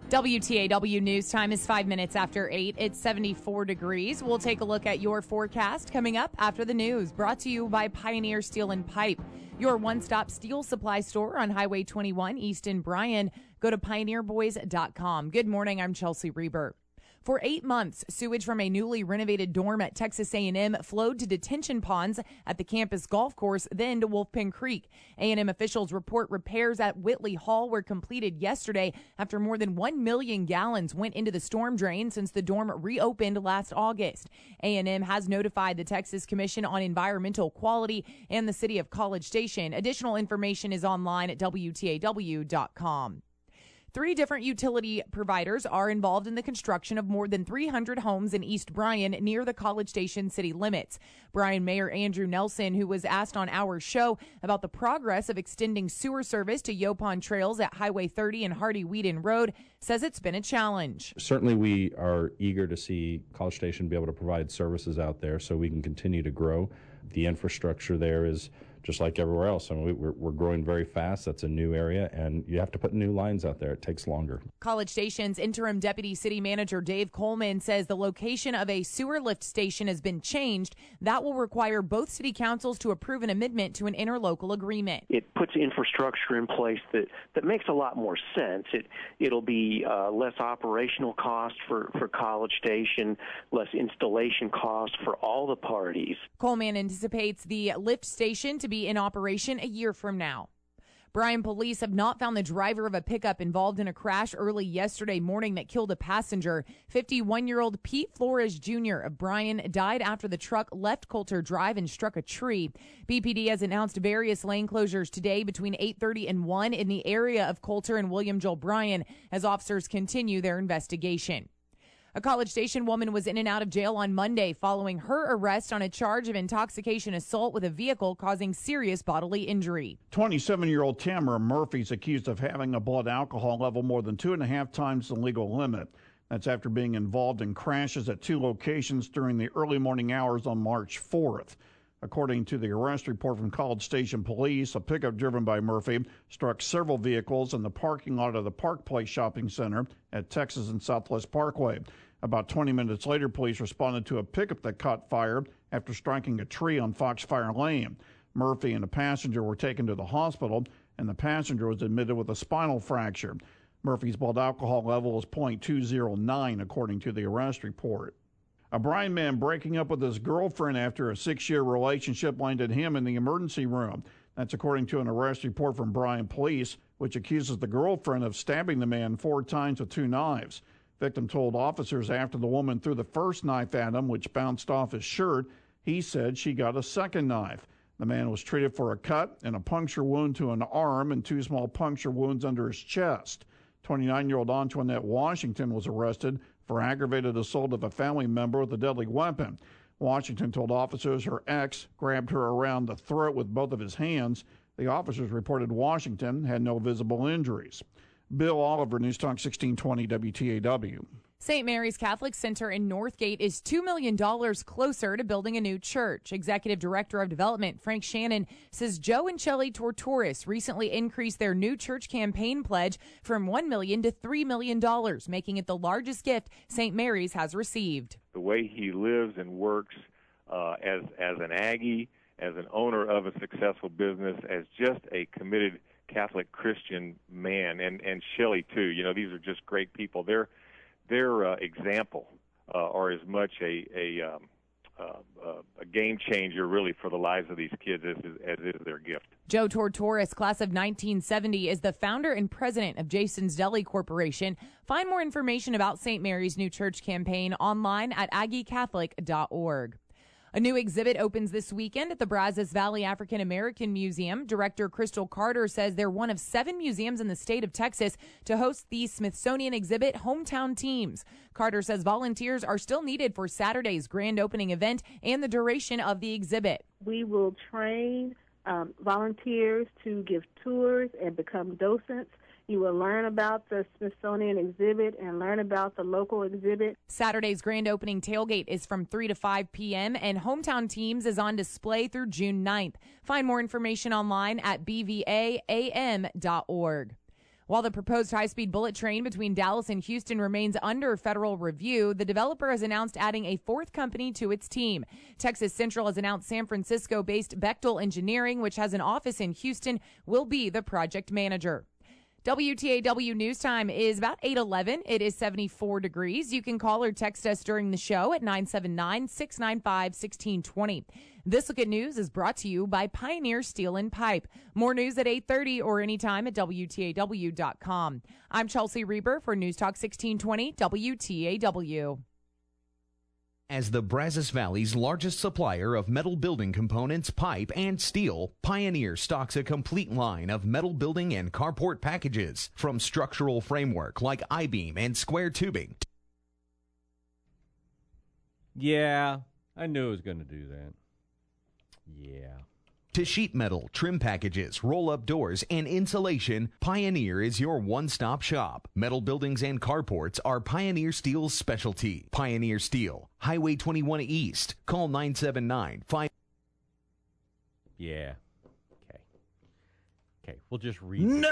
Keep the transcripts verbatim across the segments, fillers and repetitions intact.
W T A W News time is five minutes after eight. It's seventy-four degrees. We'll take a look at your forecast coming up after the news. Brought to you by Pioneer Steel and Pipe, your one-stop steel supply store on Highway twenty-one East in Bryan. Go to pioneer boys dot com. Good morning. I'm Chelsea Reber. For eight months, sewage from a newly renovated dorm at Texas A and M flowed to detention ponds at the campus golf course, then to Wolfpen Creek. A and M officials report repairs at Whitley Hall were completed yesterday after more than one million gallons went into the storm drain since the dorm reopened last August. A and M has notified the Texas Commission on Environmental Quality and the city of College Station. Additional information is online at W T A W dot com. Three different utility providers are involved in the construction of more than three hundred homes in East Bryan near the College Station city limits. Bryan Mayor Andrew Nelson, who was asked on our show about the progress of extending sewer service to Yopon trails at Highway thirty and Hardy-Whedon Road, says it's been a challenge. Certainly we are eager to see College Station be able to provide services out there so we can continue to grow. The infrastructure there is just like everywhere else. I mean, we're, we're growing very fast. That's a new area, and you have to put new lines out there. It takes longer. College Station's interim deputy city manager Dave Coleman says the location of a sewer lift station has been changed. That will require both city councils to approve an amendment to an interlocal agreement. It puts infrastructure in place that, that makes a lot more sense. It, it'll be uh, less operational cost for, for College Station, less installation cost for all the parties. Coleman anticipates the lift station to be in operation a year from now. Bryan police have not found the driver of a pickup involved in a crash early yesterday morning that killed a passenger. fifty-one-year-old Pete Flores Junior of Bryan died after the truck left Coulter Drive and struck a tree. B P D has announced various lane closures today between eight thirty and one in the area of Coulter and William Joel Bryan as officers continue their investigation. A College Station woman was in and out of jail on Monday following her arrest on a charge of intoxication assault with a vehicle causing serious bodily injury. twenty-seven-year-old Tamara Murphy is accused of having a blood alcohol level more than two and a half times the legal limit. That's after being involved in crashes at two locations during the early morning hours on March fourth. According to the arrest report from College Station Police, a pickup driven by Murphy struck several vehicles in the parking lot of the Park Place Shopping Center at Texas and Southwest Parkway. About twenty minutes later, police responded to a pickup that caught fire after striking a tree on Foxfire Lane. Murphy and a passenger were taken to the hospital, and the passenger was admitted with a spinal fracture. Murphy's blood alcohol level is point two zero nine, according to the arrest report. A Bryan man breaking up with his girlfriend after a six-year relationship landed him in the emergency room. That's according to an arrest report from Bryan Police, which accuses the girlfriend of stabbing the man four times with two knives. Victim told officers after the woman threw the first knife at him, which bounced off his shirt, he said she got a second knife. The man was treated for a cut and a puncture wound to an arm and two small puncture wounds under his chest. twenty-nine-year-old Antoinette Washington was arrested for aggravated assault of a family member with a deadly weapon. Washington told officers her ex grabbed her around the throat with both of his hands. The officers reported Washington had no visible injuries. Bill Oliver, News Talk sixteen twenty W T A W. Saint Mary's Catholic Center in Northgate is two million dollars closer to building a new church. Executive Director of Development Frank Shannon says Joe and Shelley Tortoris recently increased their new church campaign pledge from one million dollars to three million dollars, making it the largest gift Saint Mary's has received. The way he lives and works uh, as, as an Aggie, as an owner of a successful business, as just a committed Catholic Christian man, and, and Shelley too. You know, these are just great people. Their their uh, example uh, are as much a a, um, uh, a game changer, really, for the lives of these kids as, as is their gift. Joe Tortoris, class of nineteen seventy, is the founder and president of Jason's Deli Corporation. Find more information about Saint Mary's new church campaign online at aggie catholic dot org. A new exhibit opens this weekend at the Brazos Valley African American Museum. Director Crystal Carter says they're one of seven museums in the state of Texas to host the Smithsonian exhibit Hometown Teams. Carter says volunteers are still needed for Saturday's grand opening event and the duration of the exhibit. We will train um, volunteers to give tours and become docents. You will learn about the Smithsonian exhibit and learn about the local exhibit. Saturday's grand opening tailgate is from three to five p.m. and Hometown Teams is on display through June ninth. Find more information online at b v a a m dot org. While the proposed high-speed bullet train between Dallas and Houston remains under federal review, the developer has announced adding a fourth company to its team. Texas Central has announced San Francisco-based Bechtel Engineering, which has an office in Houston, will be the project manager. W T A W News Time is about eight eleven. It is seventy-four degrees. You can call or text us during the show at nine seven nine, six nine five, one six two zero. This Look at News is brought to you by Pioneer Steel and Pipe. More news at eight thirty or anytime at W T A W dot com. I'm Chelsea Reber for News Talk sixteen twenty W T A W. As the Brazos Valley's largest supplier of metal building components, pipe, and steel, Pioneer stocks a complete line of metal building and carport packages, from structural framework like I-beam and square tubing. Yeah, I knew it was going to do that. Yeah. To sheet metal, trim packages, roll-up doors, and insulation, Pioneer is your one-stop shop. Metal buildings and carports are Pioneer Steel's specialty. Pioneer Steel, Highway twenty-one East. Call nine seven nine, five... Yeah. Okay. Okay, we'll just read No!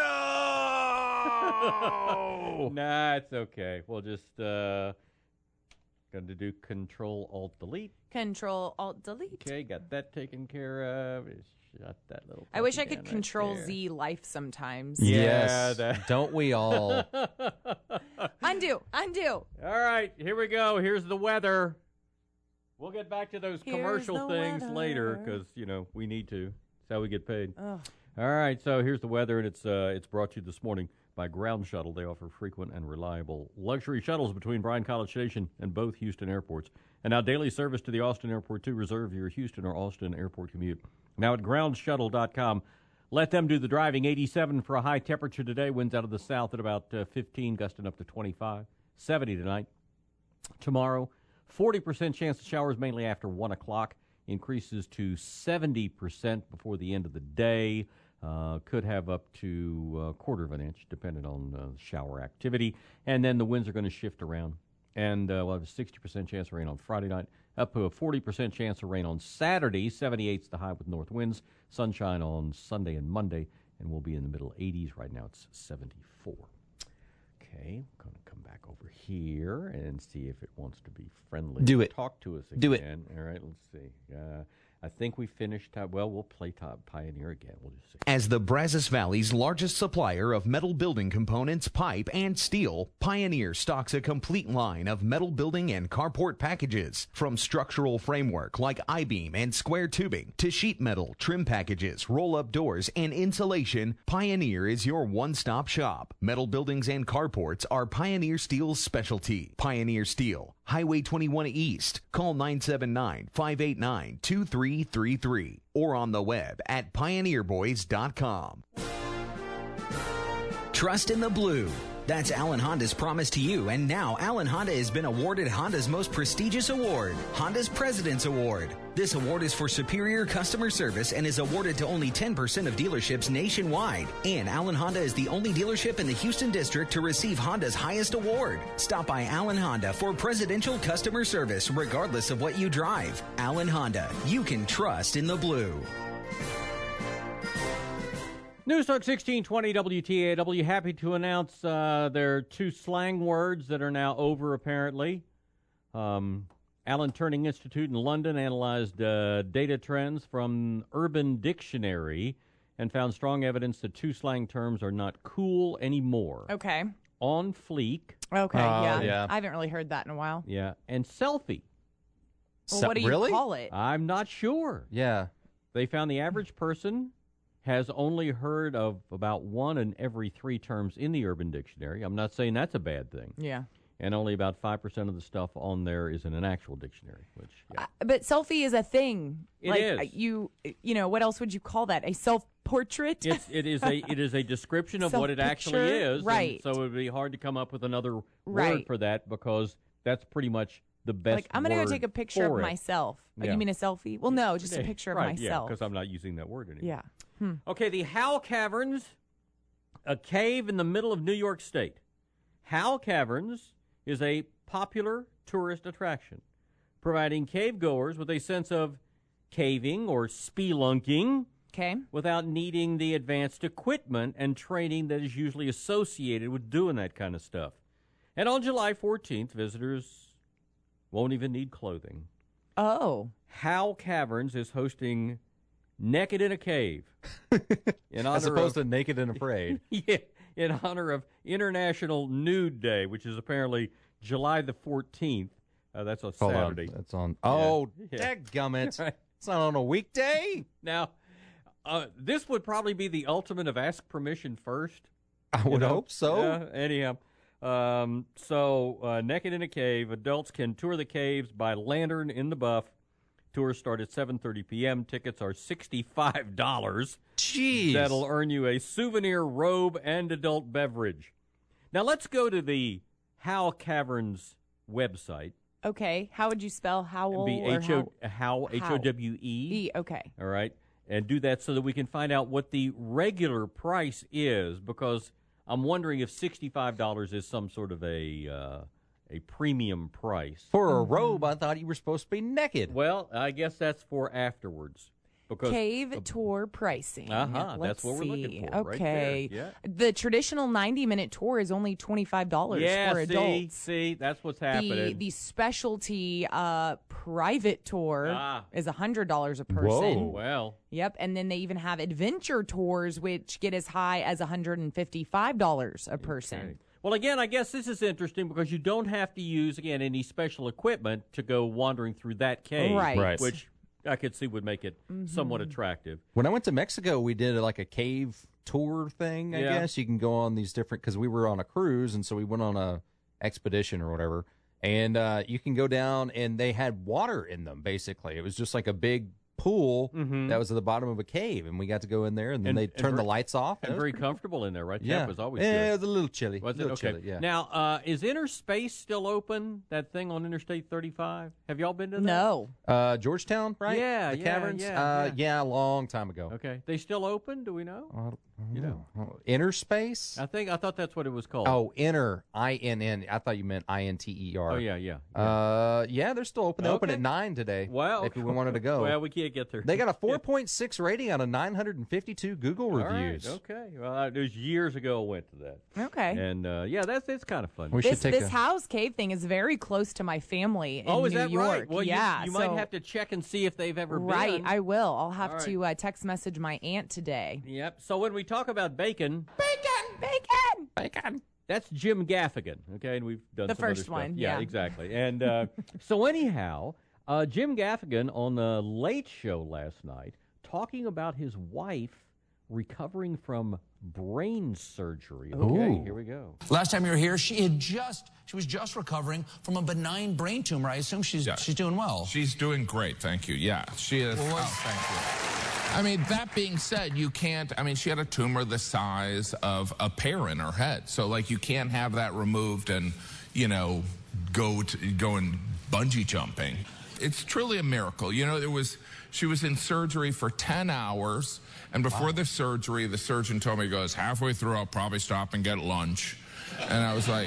Nah, it's okay. We'll just, uh... going to do Control-Alt-Delete. Control-Alt-Delete. Okay, got that taken care of. Shut that little. I wish I could right Control-Z life sometimes. Yes. Yeah, that- Don't we all? Undo. Undo. All right, here we go. Here's the weather. We'll get back to those Here's commercial the things weather. later because, you know, we need to. That's how we get paid. Ugh. All right, so here's the weather, and it's uh, it's brought to you this morning by Ground Shuttle. They offer frequent and reliable luxury shuttles between Bryan College Station and both Houston airports. And now daily service to the Austin airport, too. Reserve your Houston or Austin airport commute. Now at ground shuttle dot com. Let them do the driving. eighty-seven for a high temperature today. Winds out of the south at about uh, fifteen, gusting up to twenty-five. seventy tonight. Tomorrow, forty percent chance of showers mainly after one o'clock. Increases to seventy percent before the end of the day. Uh, could have up to a quarter of an inch, depending on uh, shower activity. And then the winds are going to shift around. And uh, we'll have a sixty percent chance of rain on Friday night, up to a forty percent chance of rain on Saturday. seventy-eight's the high with north winds. Sunshine on Sunday and Monday, and we'll be in the middle eighties. Right now it's seventy-four. Okay, I'm going to come back over here and see if it wants to be friendly. Do it. Talk to us again. Do it. All right, let's see. Uh, I think we finished. Uh, well, we'll play top Pioneer again. We'll just see. As the Brazos Valley's largest supplier of metal building components, pipe, and steel, Pioneer stocks a complete line of metal building and carport packages, from structural framework like I-beam and square tubing to sheet metal, trim packages, roll-up doors, and insulation. Pioneer is your one-stop shop. Metal buildings and carports are Pioneer Steel's specialty. Pioneer Steel, Highway twenty-one East. Call nine seven nine, five eight nine, two three three three or on the web at pioneer boys dot com. Trust in the blue. That's Allen Honda's promise to you, and now Allen Honda has been awarded Honda's most prestigious award, Honda's President's Award. This award is for superior customer service and is awarded to only ten percent of dealerships nationwide. And Allen Honda is the only dealership in the Houston district to receive Honda's highest award. Stop by Allen Honda for presidential customer service regardless of what you drive. Allen Honda, you can trust in the blue. News Talk sixteen twenty W T A W, happy to announce uh, there are two slang words that are now over, apparently. Um, Alan Turing Institute in London analyzed uh, data trends from Urban Dictionary and found strong evidence that two slang terms are not cool anymore. Okay. On fleek. Okay, Oh, yeah. yeah. I haven't really heard that in a while. Yeah, and selfie. Well, So- what do you really? call it? I'm not sure. Yeah. They found the average person has only heard of about one in every three terms in the Urban Dictionary. I'm not saying that's a bad thing. Yeah. And only about five percent of the stuff on there is in an actual dictionary, which, yeah. Uh, but selfie is a thing. It like, is. uh, You, you know, what else would you call that? A self-portrait? It's, it is a it is a description of what it actually Self-picture? is. Right. And so it would be hard to come up with another word Right. for that because that's pretty much the best like, I'm going to word go take a picture of for it. myself. Oh, Yeah. You mean a selfie? Well, no, just a Yeah, picture of right, yeah, myself. because I'm not using that word anymore. Yeah. Hmm. Okay, the Howell Caverns, a cave in the middle of New York State. Howell Caverns is a popular tourist attraction, providing cave goers with a sense of caving or spelunking Okay. without needing the advanced equipment and training that is usually associated with doing that kind of stuff. And on July fourteenth, visitors won't even need clothing. Oh. Howe Caverns is hosting Naked in a Cave. In honor As opposed of, to Naked and Afraid. Yeah, in honor of International Nude Day, which is apparently July the fourteenth. Uh, that's on Hold Saturday. on. That's on. Oh, Yeah. dadgummit. Right. It's not on a weekday? Now, uh, this would probably be the ultimate of ask permission first. I you would know? hope so. Yeah, anyhow, um, so uh, Naked in a Cave, adults can tour the caves by lantern in the buff. Tours start at seven thirty p.m. Tickets are sixty-five dollars. Jeez. That'll earn you a souvenir robe and adult beverage. Now, let's go to the Howe Caverns website. Okay. How would you spell Howell? Be or H O How H O W E. E. Okay. All right, and do that so that we can find out what the regular price is, because I'm wondering if sixty-five dollars is some sort of a uh, a premium price. For a robe, I thought you were supposed to be naked. Well, I guess that's for afterwards. Because Cave tour pricing. Uh-huh, Let's that's what we're looking see. for right Okay. there, The traditional ninety-minute tour is only twenty-five dollars yeah, for see, adults. see, that's what's The, happening. the specialty uh, private tour Ah. is one hundred dollars a person. Whoa. well, Yep, and then they even have adventure tours, which get as high as one hundred fifty-five dollars a person. okay. Well, again, I guess this is interesting because you don't have to use, again, any special equipment to go wandering through that cave, Right. Right. which I could see would make it somewhat attractive. When I went to Mexico, we did like a cave tour thing, I Yeah. guess. You can go on these different, because we were on a cruise, and so we went on a expedition or whatever. And uh, you can go down, and they had water in them, basically. It was just like a big pool Mhm. that was at the bottom of a cave, and we got to go in there, and then And- they and turned ver- the lights off. And it was very pretty cool. comfortable in there, right? Yeah. Temp was always yeah, good. it was a little chilly. Was it? little Okay. chilly, yeah. Now, uh, is Inner Space still open, that thing on Interstate thirty-five? Have y'all been to that? No. Uh, Georgetown, right? Yeah, the yeah, caverns. yeah, uh, yeah. yeah, a long time ago. Okay. They still open? Do we know? I don't- I don't You know. Oh, Inner space. I think I thought that's what it was called. Oh, inner. I N N. I thought you meant I N T E R. Oh, yeah, yeah. yeah. Uh, yeah, they're still open. They open Okay. at nine today. Wow. If we wanted to go. Well, we can't get there. They got a four point six rating out of nine hundred fifty-two Google All right, reviews. okay. Well, I, it was years ago I went to that. Okay. And, uh, yeah, that's it's kind of fun. We This should take this a, house cave thing is very close to my family in oh, is New that York. right? Well, you- yeah, you, so, might have to check and see if they've ever Right, been. I will. I'll have All right. to uh, text message my aunt today. Yep. So when we talk about bacon, Bacon, bacon. bacon. that's Jim Gaffigan, okay? And we've done The some other first stuff. one, Yeah, yeah. exactly. And uh, so anyhow, uh, Jim Gaffigan on the Late Show last night talking about his wife recovering from brain surgery. Okay, Ooh. here we go. Last time you were here, she had just she was just recovering from a benign brain tumor. I assume she's Yeah. she's doing well. She's doing great, thank you. Yeah, she is. Well, oh, what- thank you. I mean, that being said, you can't. I mean, she had a tumor the size of a pear in her head, so like you can't have that removed and, you know, go to go and bungee jumping. It's truly a miracle. You know, there was she was in surgery for ten hours, and before the surgery, the surgeon told me, he goes, halfway through, I'll probably stop and get lunch, and I was like,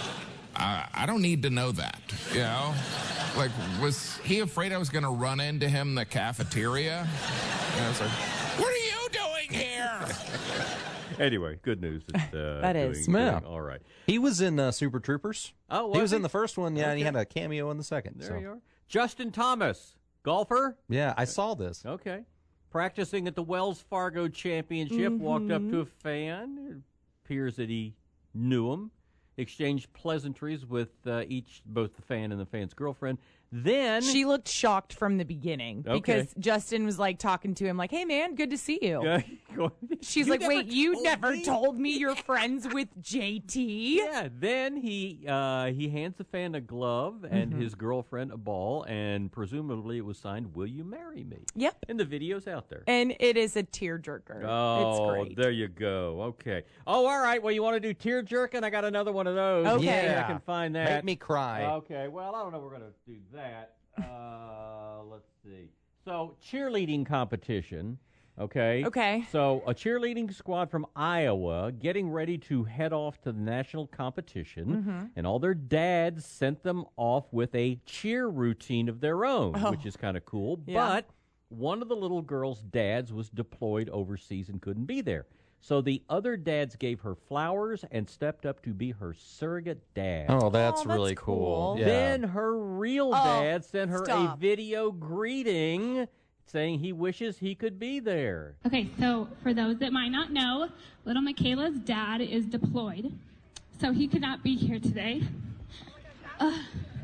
I, I don't need to know that, you know? Like, was he afraid I was going to run into him in the cafeteria? And I was like, what are you doing here? Anyway, good news. It's, uh, That doing, is. doing Yeah. all right. He was in uh, Super Troopers. Oh, he was he? in the first one, yeah, and he Okay. had a cameo in the second. There so. you are. Justin Thomas, golfer. Yeah, I saw this. Okay. Practicing at the Wells Fargo Championship, walked up to a fan. It appears that he knew him. Exchanged pleasantries with uh, each, both the fan and the fan's girlfriend. Then She looked shocked from the beginning Okay. because Justin was like talking to him like, "Hey man, good to see you." Uh, She's You like, never "Wait, you told never me?" told me you're friends with J T?" Yeah. Then he uh, he hands the fan a glove and his girlfriend a ball, and presumably it was signed, "Will you marry me?" Yep. And the video's out there. And it is a tearjerker. Oh, it's great. there you go. Okay. Oh, all right. Well, you want to do tear jerking? I got another one of those. Okay. Yeah, Yeah. I can find that. Make me cry. Okay. Well, I don't know if we're going to do that. Uh, let's see. So, cheerleading competition. Okay. Okay. So, a cheerleading squad from Iowa getting ready to head off to the national competition, Mm-hmm. and all their dads sent them off with a cheer routine of their own, Oh. which is kind of cool. Yeah. But one of the little girl's dads was deployed overseas and couldn't be there. So the other dads gave her flowers and stepped up to be her surrogate dad. Oh, that's, Oh, that's really cool. cool. Yeah. Then her real Oh, dad sent her stop. a video greeting saying he wishes he could be there. Okay, so for those that might not know, little Michaela's dad is deployed, so he could not be here today. Uh,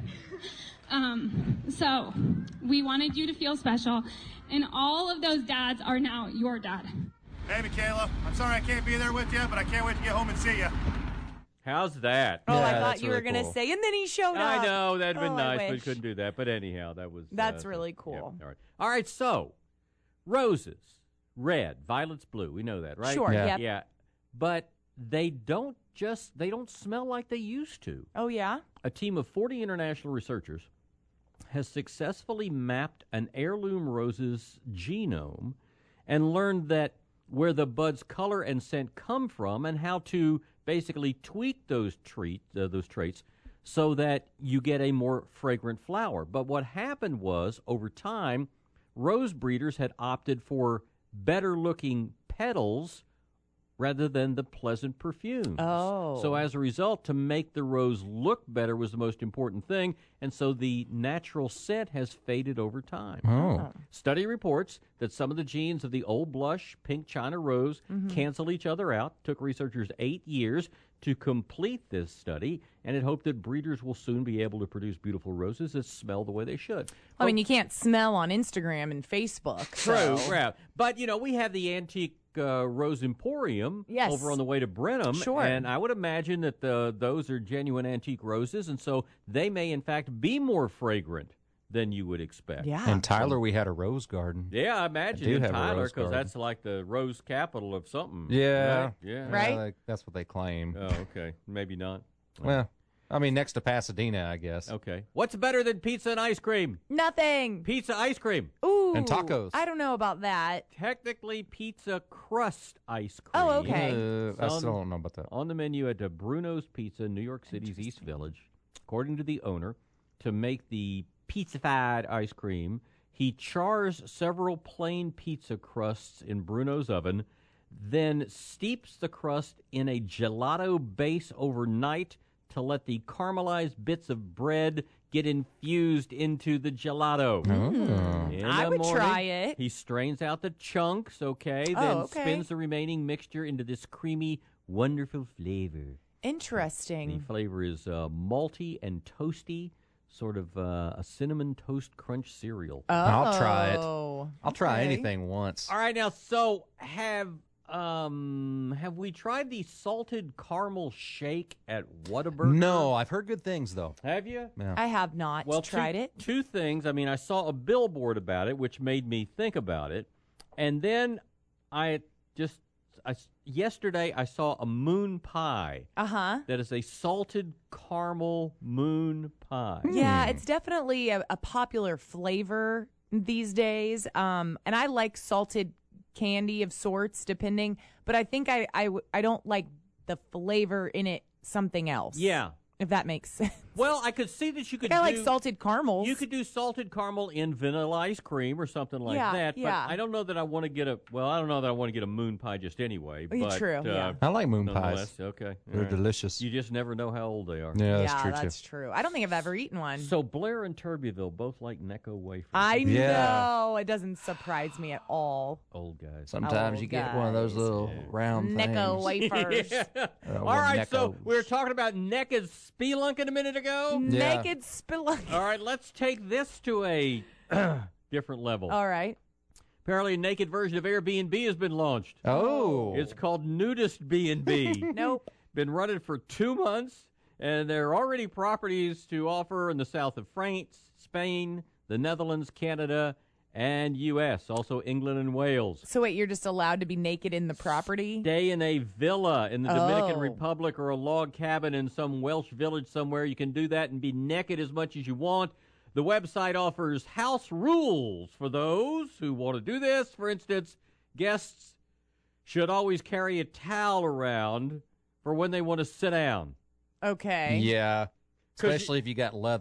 um, so we wanted you to feel special, and all of those dads are now your dad. Hey, Michaela, I'm sorry I can't be there with you, but I can't wait to get home and see you. How's that? Oh, Yeah, I thought that's you were really going to cool. say, and then he showed up. I know, that'd been Oh, I nice, but wish. couldn't do that. But anyhow, that was... That's uh, really yeah, cool. all right. All right, so, roses, red, violets, blue. We know that, right? Sure, Yeah. yep. Yeah, but they don't just, they don't smell like they used to. Oh, yeah? A team of forty international researchers has successfully mapped an heirloom rose's genome and learned that where the bud's color and scent come from and how to basically tweak those treat uh, those traits so that you get a more fragrant flower. But what happened was, over time, rose breeders had opted for better-looking petals rather than the pleasant perfumes. Oh. So as a result, to make the rose look better was the most important thing, and so the natural scent has faded over time. Oh. Study reports that some of the genes of the old blush pink China rose cancel each other out. Took researchers eight years to complete this study, and it hoped that breeders will soon be able to produce beautiful roses that smell the way they should. I mean, you can't smell on Instagram and Facebook. True, so- right. But, you know, we have the antique uh, Rose Emporium Yes. over on the way to Brenham. Sure. And I would imagine that the, those are genuine antique roses, and so they may, in fact, be more fragrant than you would expect. Yeah. In Tyler, we had a rose garden. Yeah, I imagine I do in have a Tyler, rose because garden. that's like the rose capital of something. Yeah. Right? Yeah. Right? Uh, that's what they claim. Oh, okay. Maybe not. Well, I mean, next to Pasadena, I guess. Okay. What's better than pizza and ice cream? Nothing. Pizza ice cream. Ooh. And tacos. I don't know about that. Technically, pizza crust ice cream. Oh, okay. Uh, I Son- still don't know about that. On the menu at uh, Bruno's Pizza, New York City's East Village. According to the owner, to make the pizzified ice cream, he chars several plain pizza crusts in Bruno's oven, then steeps the crust in a gelato base overnight to let the caramelized bits of bread get infused into the gelato. Oh. In I the would morning, try it. He strains out the chunks, okay, Oh, then okay. spins the remaining mixture into this creamy, wonderful flavor. The Interesting. flavor is uh, malty and toasty, sort of uh, a cinnamon toast crunch cereal. Oh. I'll try it. I'll try okay. anything once. All right, now, so have um have we tried the salted caramel shake at Whataburger? No, I've heard good things, though. Have you? Yeah. I have not Well, tried two, it. Two things. I mean, I saw a billboard about it, which made me think about it, and then I just I, yesterday I saw a moon pie Uh huh. that is a salted caramel moon pie. Yeah, it's definitely a, a popular flavor these days. Um, and I like salted candy of sorts, depending. But I think I, I, w- I don't like the flavor in it something else. Yeah. If that makes sense. Well, I could see that you could Like I do, like salted caramels. You could do salted caramel in vanilla ice cream or something like Yeah, that. yeah. But I don't know that I want to get a. Well, I don't know that I want to get a moon pie just anyway. Oh, But, true, uh, yeah. I like moon pies. nonetheless, Okay, They're all right. delicious. You just never know how old they are. Yeah, that's yeah, true, that's too. true. I don't think I've ever eaten one. So Blair and Turbeville both like Necco wafers. I Yeah. know. It doesn't surprise me at all. Old guys. Sometimes Oh, you get one of those guys. little round Necco things. wafers. Uh, All one right, so Necco. we were talking about naked spelunking a minute ago. Yeah. Naked spelunky. All right, let's take this to a different level. All right. Apparently, a naked version of Airbnb has been launched. Oh. It's called Nudist B and B. Nope. Been running for two months, and there are already properties to offer in the south of France, Spain, the Netherlands, Canada, and U S, also England and Wales. So wait, you're just allowed to be naked in the property? Stay in a villa in the Dominican Oh. Republic or a log cabin in some Welsh village somewhere. You can do that and be naked as much as you want. The website offers house rules for those who want to do this. For instance, guests should always carry a towel around for when they want to sit down. Okay. Yeah. 'Cause Especially if you got leather.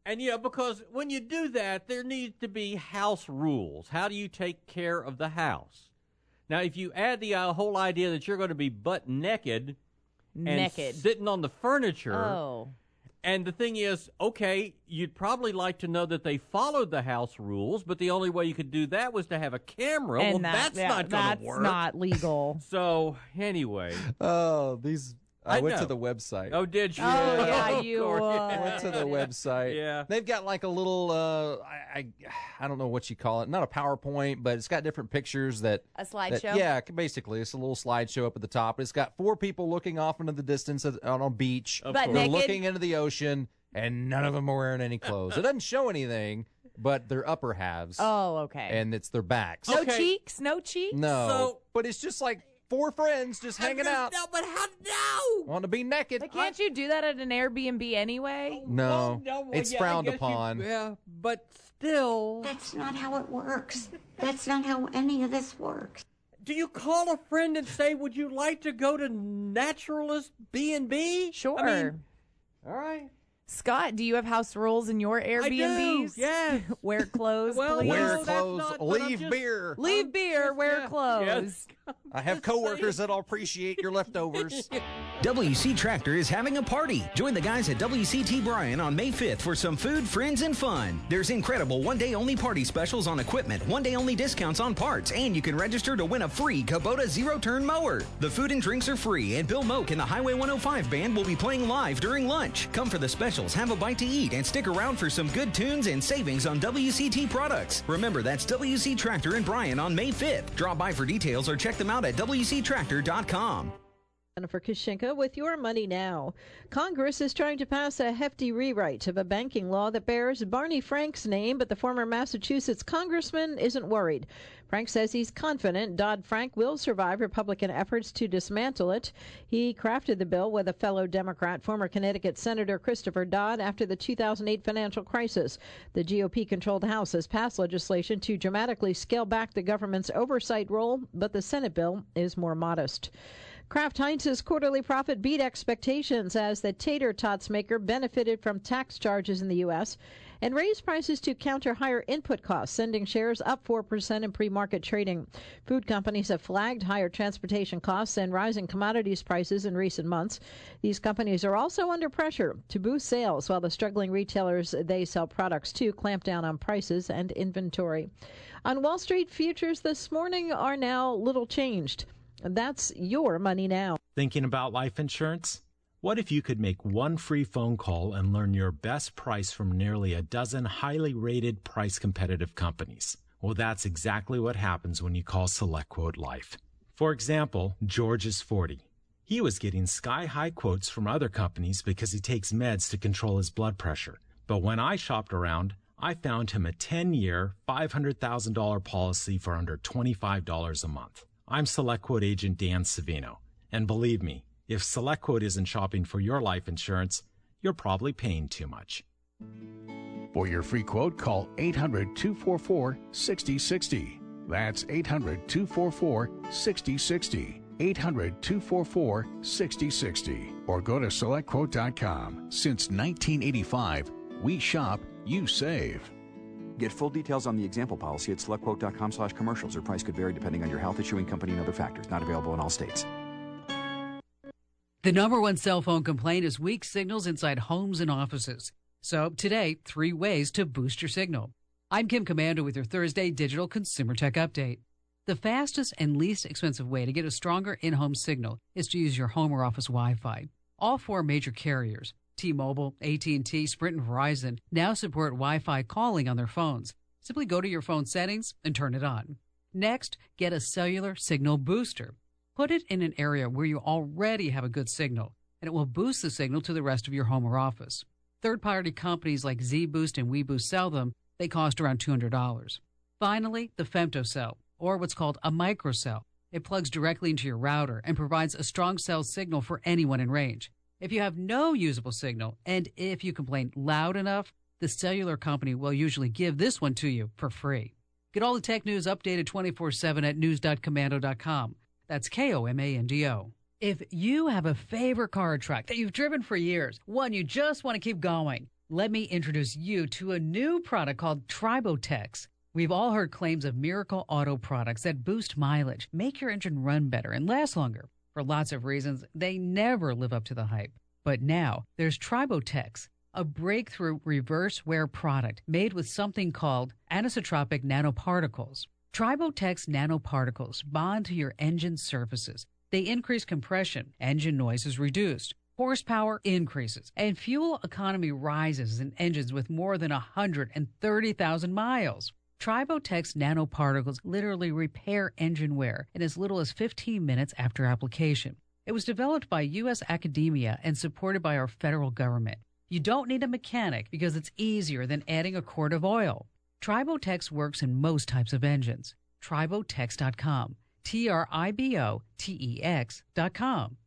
And, yeah, because when you do that, there needs to be house rules. How do you take care of the house? Now, if you add the uh, whole idea that you're going to be butt naked and Naked. sitting on the furniture, Oh. and the thing is, okay, you'd probably like to know that they followed the house rules, but the only way you could do that was to have a camera. And well, that- that's yeah, not going that's to work. not legal. So, anyway. Oh, these. I, I went know. to the website. Oh, did you? Oh, yeah, Of you course. would. Went to the website. Yeah. They've got like a little, uh, I, I, I don't know what you call it. Not a PowerPoint, but it's got different pictures that. A that- slideshow? yeah, basically. It's a little slideshow up at the top. It's got four people looking off into the distance at- on a beach. Of But course. They're naked? looking into the ocean, and none of them are wearing any clothes. It doesn't show anything, but their upper halves. Oh, okay. And it's their backs. no Okay. cheeks? No cheeks? No. So- but it's just like four friends just hanging out. No, but how? No. Want to be naked. But can't you do that at an Airbnb anyway? No. Well, no, well, it's yeah, I frowned guess you- upon. yeah, but still. That's not how it works. That's not how any of this works. Do you call a friend and say, would you like to go to Naturalist B and B? Sure. I mean, all right. Scott, do you have house rules in your Airbnbs? I do, yes. Wear clothes, Well, please. no, Wear that's clothes, not what I'm leave just- beer. Leave I'm beer, just- wear yeah, clothes. yes. I have Just coworkers saying. that'll appreciate your leftovers. W C Tractor is having a party. Join the guys at W C T Bryan on May fifth for some food, friends, and fun. There's incredible one-day-only party specials on equipment, one-day-only discounts on parts, and you can register to win a free Kubota zero-turn mower. The food and drinks are free, and Bill Moak and the Highway one oh five Band will be playing live during lunch. Come for the specials, have a bite to eat, and stick around for some good tunes and savings on W C T products. Remember, that's W C Tractor in Bryan on May fifth. Drop by for details or check them out at W C tractor dot com. Jennifer Kushinka with Your Money Now. Congress is trying to pass a hefty rewrite of a banking law that bears Barney Frank's name, but the former Massachusetts congressman isn't worried. Frank says he's confident Dodd-Frank will survive Republican efforts to dismantle it. He crafted the bill with a fellow Democrat, former Connecticut Senator Christopher Dodd, after the two thousand eight financial crisis. The G O P-controlled House has passed legislation to dramatically scale back the government's oversight role, but the Senate bill is more modest. Kraft Heinz's quarterly profit beat expectations as the tater tots maker benefited from tax charges in the U S and raised prices to counter higher input costs, sending shares up four percent in pre-market trading. Food companies have flagged higher transportation costs and rising commodities prices in recent months. These companies are also under pressure to boost sales, while the struggling retailers they sell products to clamp down on prices and inventory. On Wall Street, futures this morning are now little changed. That's Your Money Now. Thinking about life insurance? What if you could make one free phone call and learn your best price from nearly a dozen highly rated, price competitive companies? Well, that's exactly what happens when you call SelectQuote Life. For example, George is forty. He was getting sky-high quotes from other companies because he takes meds to control his blood pressure. But when I shopped around, I found him a ten-year, five hundred thousand dollars policy for under twenty-five dollars a month. I'm SelectQuote agent Dan Savino, and believe me, if SelectQuote isn't shopping for your life insurance, you're probably paying too much. For your free quote, call eight hundred, two four four, six zero six zero. That's eight hundred, two four four, six zero six zero. eight hundred, two four four, six zero six zero. Or go to select quote dot com. Since nineteen eighty-five, we shop, you save. Get full details on the example policy at selectquote dot com slash commercials. Or price could vary depending on your health, issuing company, and other factors. Not available in all states. The number one cell phone complaint is weak signals inside homes and offices. So today, three ways to boost your signal. I'm Kim Commando with your Thursday Digital Consumer Tech Update. The fastest and least expensive way to get a stronger in-home signal is to use your home or office Wi-Fi. All four major carriers, T-Mobile, A T and T, Sprint, and Verizon, now support Wi-Fi calling on their phones. Simply go to your phone settings and turn it on. Next, get a cellular signal booster. Put it in an area where you already have a good signal, and it will boost the signal to the rest of your home or office. Third-party companies like Z-Boost and WeBoost sell them. They cost around two hundred dollars. Finally, the femtocell, or what's called a microcell. It plugs directly into your router and provides a strong cell signal for anyone in range. If you have no usable signal, and if you complain loud enough, the cellular company will usually give this one to you for free. Get all the tech news updated twenty-four seven at news dot commando dot com. That's K O M A N D O. If you have a favorite car or truck that you've driven for years, one you just want to keep going, Let me introduce you to a new product called Tribotex. We've all heard claims of miracle auto products that boost mileage, make your engine run better, and last longer. For lots of reasons, they never live up to the hype. But now, there's Tribotex, a breakthrough reverse wear product made with something called anisotropic nanoparticles. Tribotex nanoparticles bond to your engine surfaces. They increase compression, engine noise is reduced, horsepower increases, and fuel economy rises in engines with more than one hundred thirty thousand miles. Tribotex nanoparticles literally repair engine wear in as little as fifteen minutes after application. It was developed by U S academia and supported by our federal government. You don't need a mechanic because it's easier than adding a quart of oil. Tribotex works in most types of engines. Tribotex dot com. T R I B O T E X dot com.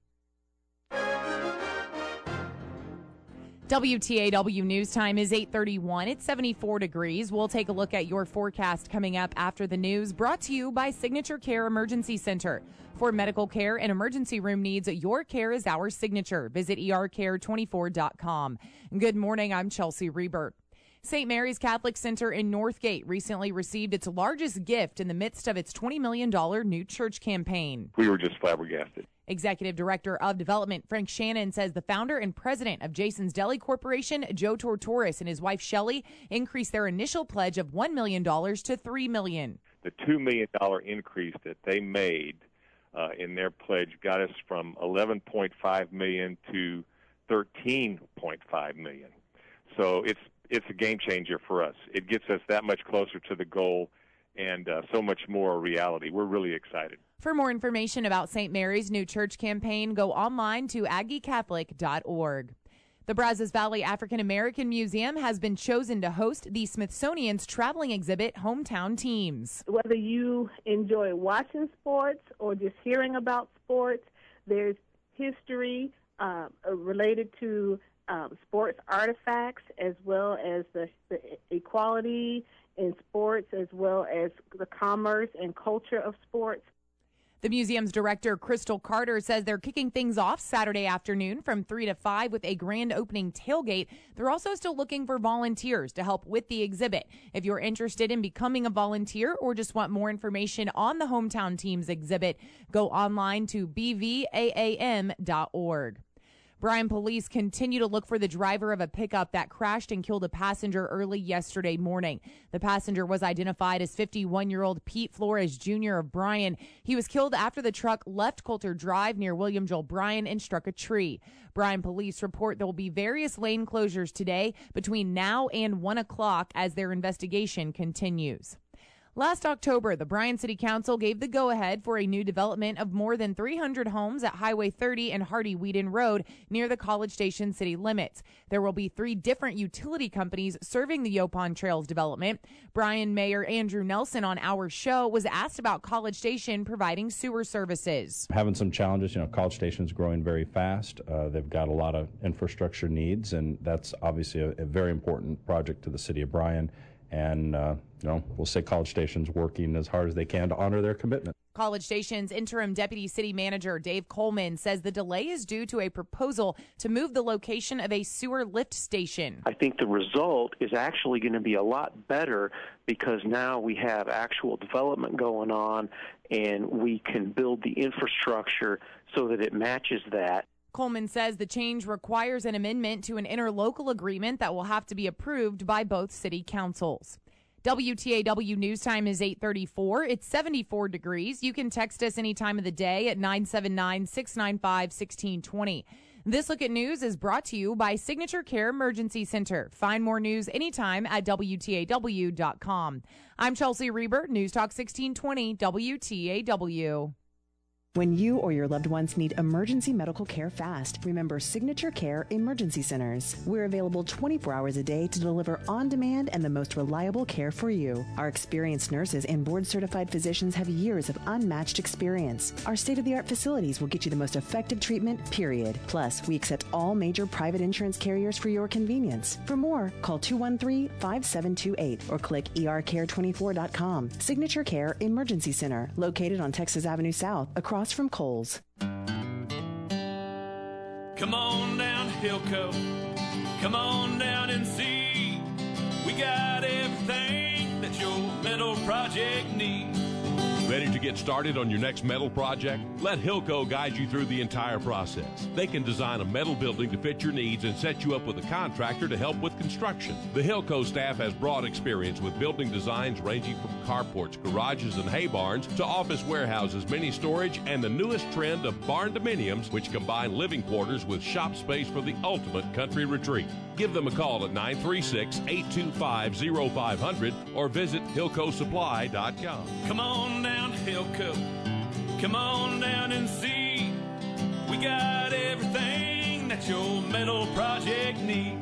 W T A W News Time is eight thirty-one. It's seventy-four degrees. We'll take a look at your forecast coming up after the news, brought to you by Signature Care Emergency Center. For medical care and emergency room needs, your care is our signature. Visit E R care twenty-four dot com. Good morning. I'm Chelsea Reber. Saint Mary's Catholic Center in Northgate recently received its largest gift in the midst of its twenty million dollars new church campaign. We were just flabbergasted. Executive Director of Development Frank Shannon says the founder and president of Jason's Deli Corporation, Joe Tortoris, and his wife Shelley increased their initial pledge of one million dollars to three million dollars. The two million dollars increase that they made uh, in their pledge got us from eleven point five million dollars to thirteen point five million dollars. So it's it's a game changer for us. It gets us that much closer to the goal and uh, so much more a reality. We're really excited. For more information about Saint Mary's new church campaign, go online to aggie catholic dot org. The Brazos Valley African American Museum has been chosen to host the Smithsonian's traveling exhibit, Hometown Teams. Whether you enjoy watching sports or just hearing about sports, there's history uh, related to um, sports artifacts, as well as the, the equality in sports, as well as the commerce and culture of sports. The museum's director, Crystal Carter, says they're kicking things off Saturday afternoon from three to five with a grand opening tailgate. They're also still looking for volunteers to help with the exhibit. If you're interested in becoming a volunteer or just want more information on the Hometown Teams exhibit, go online to b v a a m dot org. Bryan police continue to look for the driver of a pickup that crashed and killed a passenger early yesterday morning. The passenger was identified as fifty-one-year-old Pete Flores Junior of Bryan. He was killed after the truck left Coulter Drive near William Joel Bryan and struck a tree. Bryan police report there will be various lane closures today between now and one o'clock as their investigation continues. Last October, the Bryan City Council gave the go-ahead for a new development of more than three hundred homes at Highway thirty and Hardy-Whedon Road near the College Station city limits. There will be three different utility companies serving the Yopon Trails development. Bryan Mayor Andrew Nelson on Our Show was asked about College Station providing sewer services. Having some challenges, you know, College Station's growing very fast. Uh, they've got a lot of infrastructure needs, and that's obviously a, a very important project to the city of Bryan. And, uh, you know, we'll say College Station's working as hard as they can to honor their commitment. College Station's interim deputy city manager, Dave Coleman, says the delay is due to a proposal to move the location of a sewer lift station. I think the result is actually going to be a lot better because now we have actual development going on and we can build the infrastructure so that it matches that. Coleman says the change requires an amendment to an interlocal agreement that will have to be approved by both city councils. W T A W News Time is eight thirty-four. It's seventy-four degrees. You can text us any time of the day at nine seven nine, six nine five, one six two zero. This Look at News is brought to you by Signature Care Emergency Center. Find more news anytime at W T A W dot com. I'm Chelsea Reber, News Talk sixteen twenty W T A W. When you or your loved ones need emergency medical care fast, remember Signature Care Emergency Centers. We're available twenty-four hours a day to deliver on-demand and the most reliable care for you. Our experienced nurses and board-certified physicians have years of unmatched experience. Our state-of-the-art facilities will get you the most effective treatment, period. Plus, we accept all major private insurance carriers for your convenience. For more, call two one three, five seven two eight or click E R care twenty-four dot com. Signature Care Emergency Center, located on Texas Avenue South, across from Kohl's. Come on down to Hilco. Come on down and see. We got everything that your metal project needs. Ready to get started on your next metal project? Let Hilco guide you through the entire process. They can design a metal building to fit your needs and set you up with a contractor to help with construction. The Hilco staff has broad experience with building designs ranging from carports, garages, and hay barns to office warehouses, mini storage, and the newest trend of barn dominiums, which combine living quarters with shop space for the ultimate country retreat. Give them a call at nine three six, eight two five, zero five zero zero or visit hilco supply dot com. Come on down to Hilco. Come on down and see. We got everything that your metal project needs.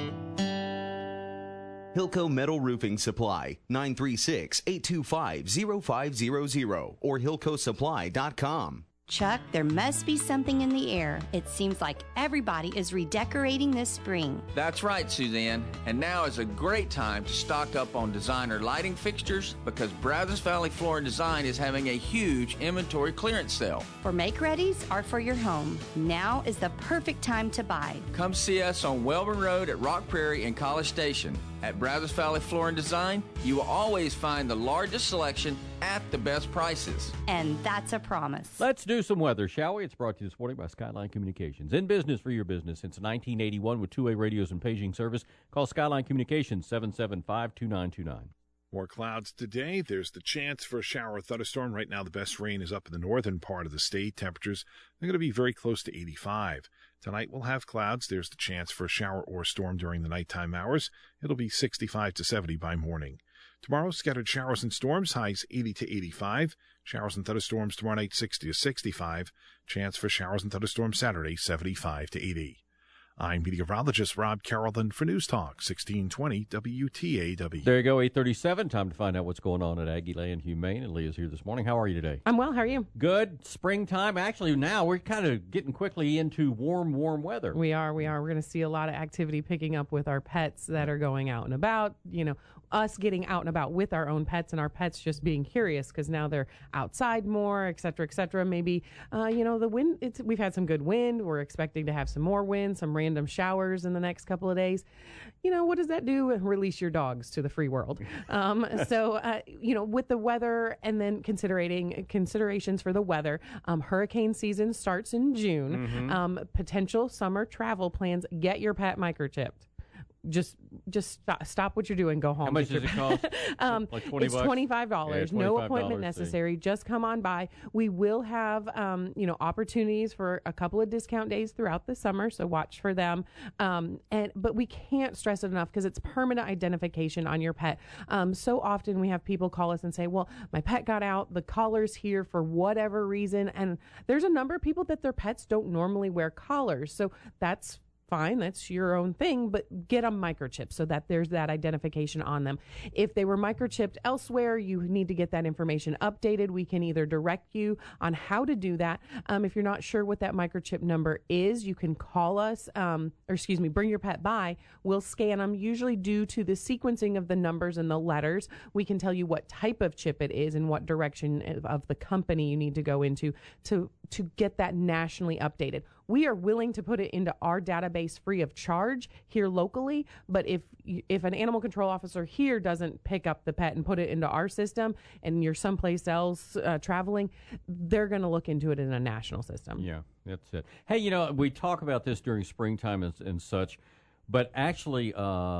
Hilco Metal Roofing Supply, nine three six, eight two five, zero five zero zero or hilco supply dot com. Chuck, there must be something in the air. It seems like everybody is redecorating this spring. That's right, Suzanne. And now is a great time to stock up on designer lighting fixtures because Brazos Valley Floor and Design is having a huge inventory clearance sale. For make-readies or for your home, now is the perfect time to buy. Come see us on Welborn Road at Rock Prairie and College Station. At Brazos Valley Floor and Design, you will always find the largest selection at the best prices. And that's a promise. Let's do some weather, shall we? It's brought to you this morning by Skyline Communications. In business for your business since nineteen eighty-one with two-way radios and paging service. Call Skyline Communications, seven seven five, two nine two nine. More clouds today. There's the chance for a shower or thunderstorm. Right now, the best rain is up in the northern part of the state. Temperatures are going to be very close to eighty-five. Tonight we'll have clouds. There's the chance for a shower or storm during the nighttime hours. It'll be sixty-five to seventy by morning. Tomorrow, scattered showers and storms, highs eighty to eighty-five. Showers and thunderstorms tomorrow night, sixty to sixty-five. Chance for showers and thunderstorms Saturday, seventy-five to eighty. I'm meteorologist Rob Carrollton for News Talk, sixteen twenty W T A W. There you go, eight thirty-seven. Time to find out what's going on at Aggie Land Humane. And Leah's here this morning. How are you today? I'm well. How are you? Good. Springtime. Actually, now we're kind of getting quickly into warm, warm weather. We are. We are. We're going to see a lot of activity picking up with our pets that are going out and about. You know, us getting out and about with our own pets and our pets just being curious because now they're outside more, et cetera, et cetera. Maybe, uh, you know, the wind, it's, we've had some good wind. We're expecting to have some more wind, some random showers in the next couple of days. You know, what does that do? Release your dogs to the free world. Um, so, uh, you know, with the weather and then considering considerations for the weather, um, hurricane season starts in June. Mm-hmm. Um, potential summer travel plans, get your pet microchipped. Just just stop, stop what you're doing. Go home. How much does it cost? um, like twenty it's bucks? twenty-five dollars. Yeah, no twenty-five dollars, appointment necessary. see. Just come on by. We will have um, you know opportunities for a couple of discount days throughout the summer, so watch for them. Um, and but we can't stress it enough because it's permanent identification on your pet. Um, so often we have people call us and say, "Well, my pet got out. The collar's here for whatever reason," and there's a number of people that their pets don't normally wear collars, so that's fine, that's your own thing, but get them microchipped so that there's that identification on them. If they were microchipped elsewhere, you need to get that information updated. We can either direct you on how to do that. Um, if you're not sure what that microchip number is, you can call us, um, or excuse me, bring your pet by. We'll scan them, usually due to the sequencing of the numbers and the letters. We can tell you what type of chip it is and what direction of the company you need to go into to, to get that nationally updated. We are willing to put it into our database free of charge here locally, but if if an animal control officer here doesn't pick up the pet and put it into our system and you're someplace else uh, traveling, they're going to look into it in a national system. Yeah, that's it. Hey, you know, we talk about this during springtime and, and such, but actually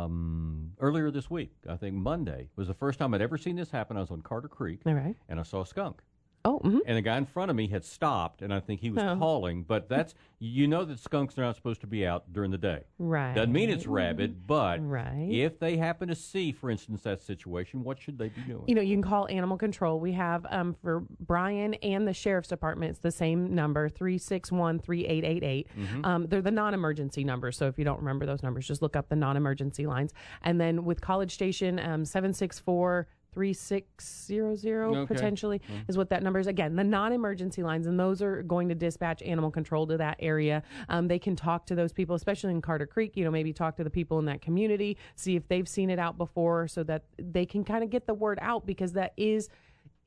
um, earlier this week, I think Monday, was the first time I'd ever seen this happen. I was on Carter Creek, All right. and I saw a skunk. Oh, mm-hmm. And the guy in front of me had stopped, and I think he was Oh. calling. But that's, you know that skunks are not supposed to be out during the day. Right. Doesn't mean it's rabid, but Right. if they happen to see, for instance, that situation, what should they be doing? You know, you can call animal control. We have um, for Brian and the sheriff's department, it's the same number, three six one, three eight eight eight. Mhm. Um, they're the non-emergency numbers. So if you don't remember those numbers, just look up the non-emergency lines. And then with College Station, um, seven six four, three six zero zero Okay. potentially Mhm. is what that number is. Again, the non-emergency lines, and those are going to dispatch animal control to that area. Um, they can talk to those people, especially in Carter Creek, you know, maybe talk to the people in that community, see if they've seen it out before so that they can kind of get the word out, because that is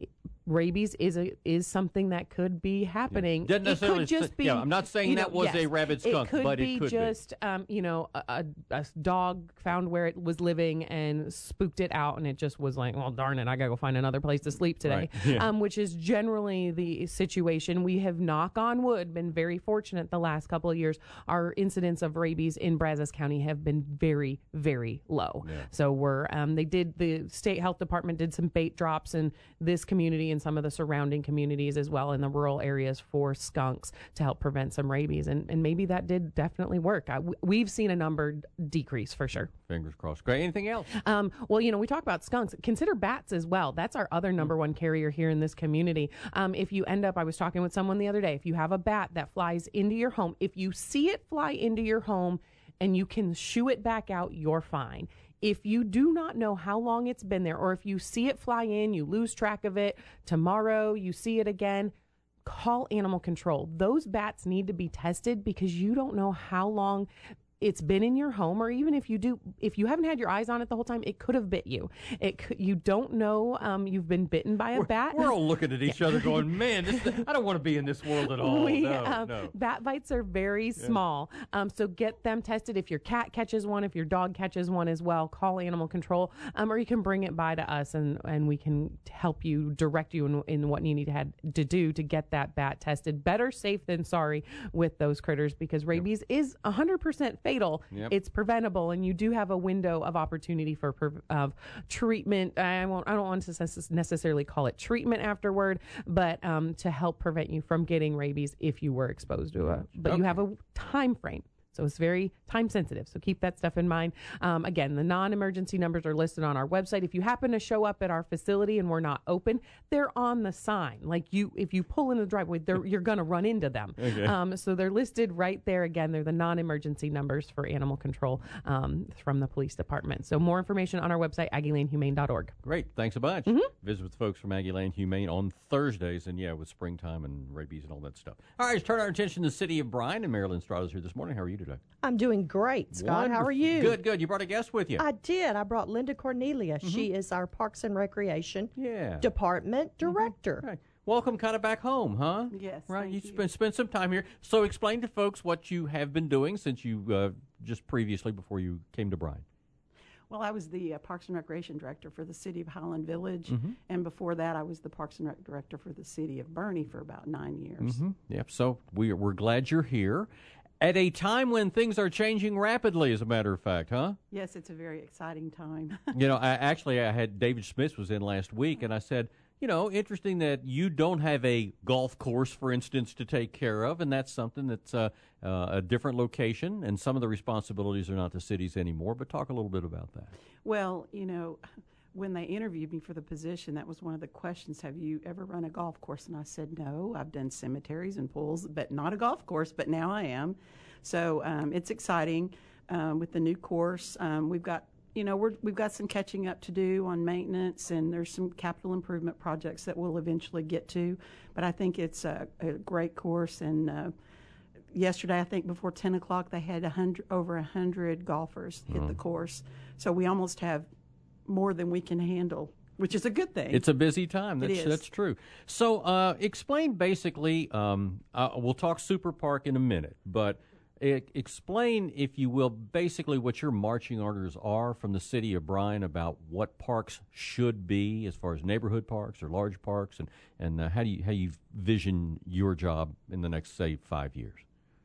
rabies is a is something that could be happening. Yeah. It could just be. Yeah, I'm not saying you know, that was yes, a rabid skunk, it could but be it could just, be. Um, you know, a, a, a dog found where it was living and spooked it out, and it just was like, well, darn it, I gotta go find another place to sleep today. Right. Yeah. Um, which is generally the situation. We have, knock on wood, been very fortunate the last couple of years. Our incidents of rabies in Brazos County have been very, very low. Yeah. So we're um, they did the state health department did some bait drops in this community and some of the surrounding communities as well in the rural areas for skunks to help prevent some rabies, and, and maybe that did definitely work. I, we've seen a number decrease for sure. Fingers crossed. Great. Anything else? Um, well, you know, we talk about skunks. Consider bats as well. That's our other number one carrier here in this community. Um, if you end up, I was talking with someone the other day, if you have a bat that flies into your home, if you see it fly into your home and you can shoo it back out, you're fine. If you do not know how long it's been there, or if you see it fly in, you lose track of it, tomorrow you see it again, call animal control. Those bats need to be tested because you don't know how long it's been in your home, or even if you do, if you haven't had your eyes on it the whole time, it could have bit you. It could, you don't know um, you've been bitten by a we're, bat. We're all looking at each other going, man, this, I don't want to be in this world at all. We, no, um, no. Bat bites are very Yeah. small, um, so get them tested. If your cat catches one, if your dog catches one as well, call animal control, um, or you can bring it by to us, and, and we can help you, direct you in, in what you need to, had, to do to get that bat tested. Better safe than sorry with those critters, because rabies yep. is one hundred percent fatal. Yep. It's preventable, and you do have a window of opportunity for pre- of treatment. I won't. I don't want to necessarily call it treatment afterward, but um, to help prevent you from getting rabies if you were exposed to it. But Okay. you have a time frame. So it's very time sensitive. So keep that stuff in mind. Um, again, the non-emergency numbers are listed on our website. If you happen to show up at our facility and we're not open, they're on the sign. Like you, if you pull in the driveway, they're, you're going to run into them. Okay. Um, so they're listed right there. Again, they're the non-emergency numbers for animal control um, from the police department. So more information on our website, aggie lane humane dot org. Great. Thanks a bunch. Mm-hmm. Visit with folks from Aggie Lane Humane on Thursdays, and yeah, with springtime and rabies and all that stuff. All right, let's turn our attention to the city of Bryan, and Marilyn Strada's here this morning. How are you today? I'm doing great, Scott. Wonderful. How are you? Good, good. You brought a guest with you. I did. I brought Linda Cornelia. Mm-hmm. She is our Parks and Recreation yeah. Department Director. Mm-hmm. Right. Welcome kind of back home, huh? Yes. Right. You, you. spent spent some time here. So explain to folks what you have been doing since you uh, just previously before you came to Bryan. Well, I was the uh, Parks and Recreation Director for the City of Highland Village, mm-hmm. and before that I was the Parks and Rec Director for the City of Boerne for about nine years. Mm-hmm. Yep, so we, we're glad you're here at a time when things are changing rapidly, as a matter of fact, huh? Yes, it's a very exciting time. You know, I, actually, I had David Smith was in last week, and I said, you know, interesting that you don't have a golf course, for instance, to take care of, and that's something that's uh, uh, a different location, and some of the responsibilities are not the city's anymore. But talk a little bit about that. Well, you know, when they interviewed me for the position, that was one of the questions, have you ever run a golf course? And I said, no, I've done cemeteries and pools, but not a golf course, but now I am. So um, it's exciting um, with the new course. Um, we've got You know, we're, we've got some catching up to do on maintenance, and there's some capital improvement projects that we'll eventually get to. But I think it's a, a great course. And uh, yesterday, I think before ten o'clock, they had a hundred, over one hundred golfers hit Mm. the course. So we almost have more than we can handle, which is a good thing. It's a busy time. That's, It is. that's true. So uh, explain basically, um, uh, we'll talk Super Park in a minute, but e- explain, if you will, basically what your marching orders are from the city of Bryan about what parks should be as far as neighborhood parks or large parks, and, and uh, how do you how you vision your job in the next, say, five years?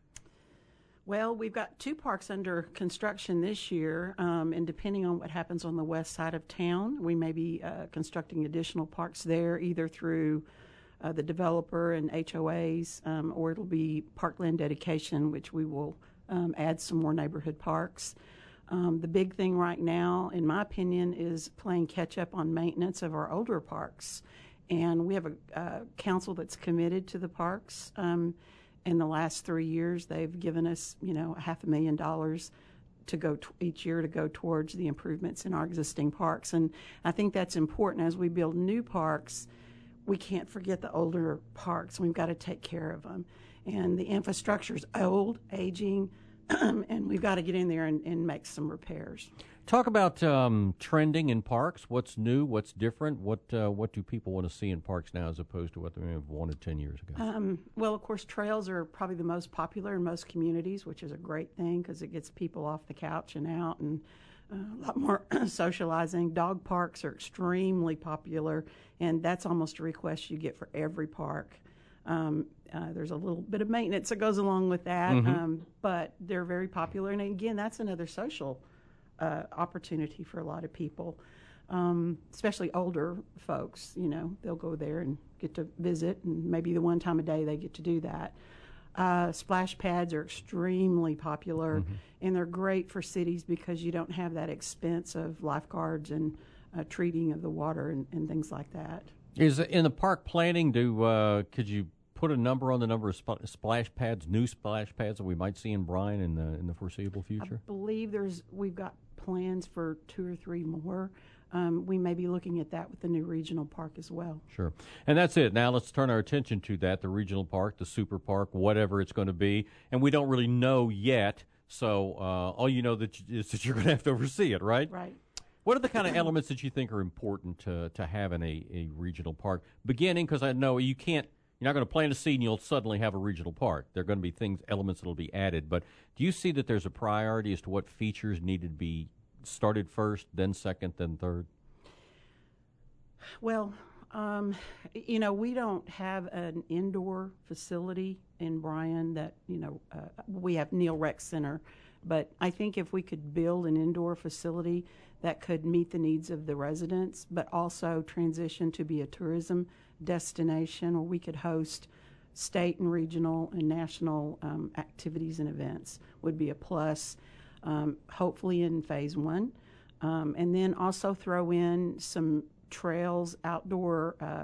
Well, we've got two parks under construction this year, um, and depending on what happens on the west side of town, we may be uh, constructing additional parks there, either through uh, the developer and H O As, um, or it'll be parkland dedication, which we will um, add some more neighborhood parks. Um, the big thing right now, in my opinion, is playing catch up on maintenance of our older parks. And we have a, a council that's committed to the parks. Um, in the last three years, they've given us, you know, a half a million dollars to go t- each year to go towards the improvements in our existing parks. And I think that's important. As we build new parks, we can't forget the older parks. We've got to take care of them. And the infrastructure is old, aging. and we've got to get in there and, and make some repairs. Talk about um, trending in parks. What's new? What's different? What uh, what do people want to see in parks now as opposed to what they may have wanted ten years ago? Um, well, of course, trails are probably the most popular in most communities, which is a great thing because it gets people off the couch and out and uh, a lot more socializing. Dog parks are extremely popular, and that's almost a request you get for every park. Um, uh, there's a little bit of maintenance that goes along with that, Mm-hmm. um, but they're very popular. And again, that's another social Uh, opportunity for a lot of people, um, especially older folks. You know, they'll go there and get to visit, and maybe the one time a day they get to do that. Uh, splash pads are extremely popular, Mm-hmm. and they're great for cities because you don't have that expense of lifeguards and uh, treating of the water and, and things like that. Is in the park planning? Do uh, could you put a number on the number of sp- splash pads, new splash pads that we might see in Bryan in the in the foreseeable future? I believe there's we've got plans for two or three more. Um, we may be looking at that with the new regional park as well. Sure. And that's it. Now let's turn our attention to that, the regional park, the super park, whatever it's going to be. And we don't really know yet, so uh, all you know that you, is that you're going to have to oversee it, right? Right. What are the kind of elements that you think are important to, to have in a, a regional park? Beginning, because I know you can't, you're not going to plant a seed and you'll suddenly have a regional park. There are going to be things, elements that will be added. But do you see that there's a priority as to what features need to be started first, then second, then third? Well, um, you know, we don't have an indoor facility in Bryan that, you know, uh, we have Neil Rec Center. But I think if we could build an indoor facility that could meet the needs of the residents, but also transition to be a tourism destination, or we could host state and regional and national um, activities and events, would be a plus, um, hopefully in phase one. Um, and then also throw in some trails, outdoor uh,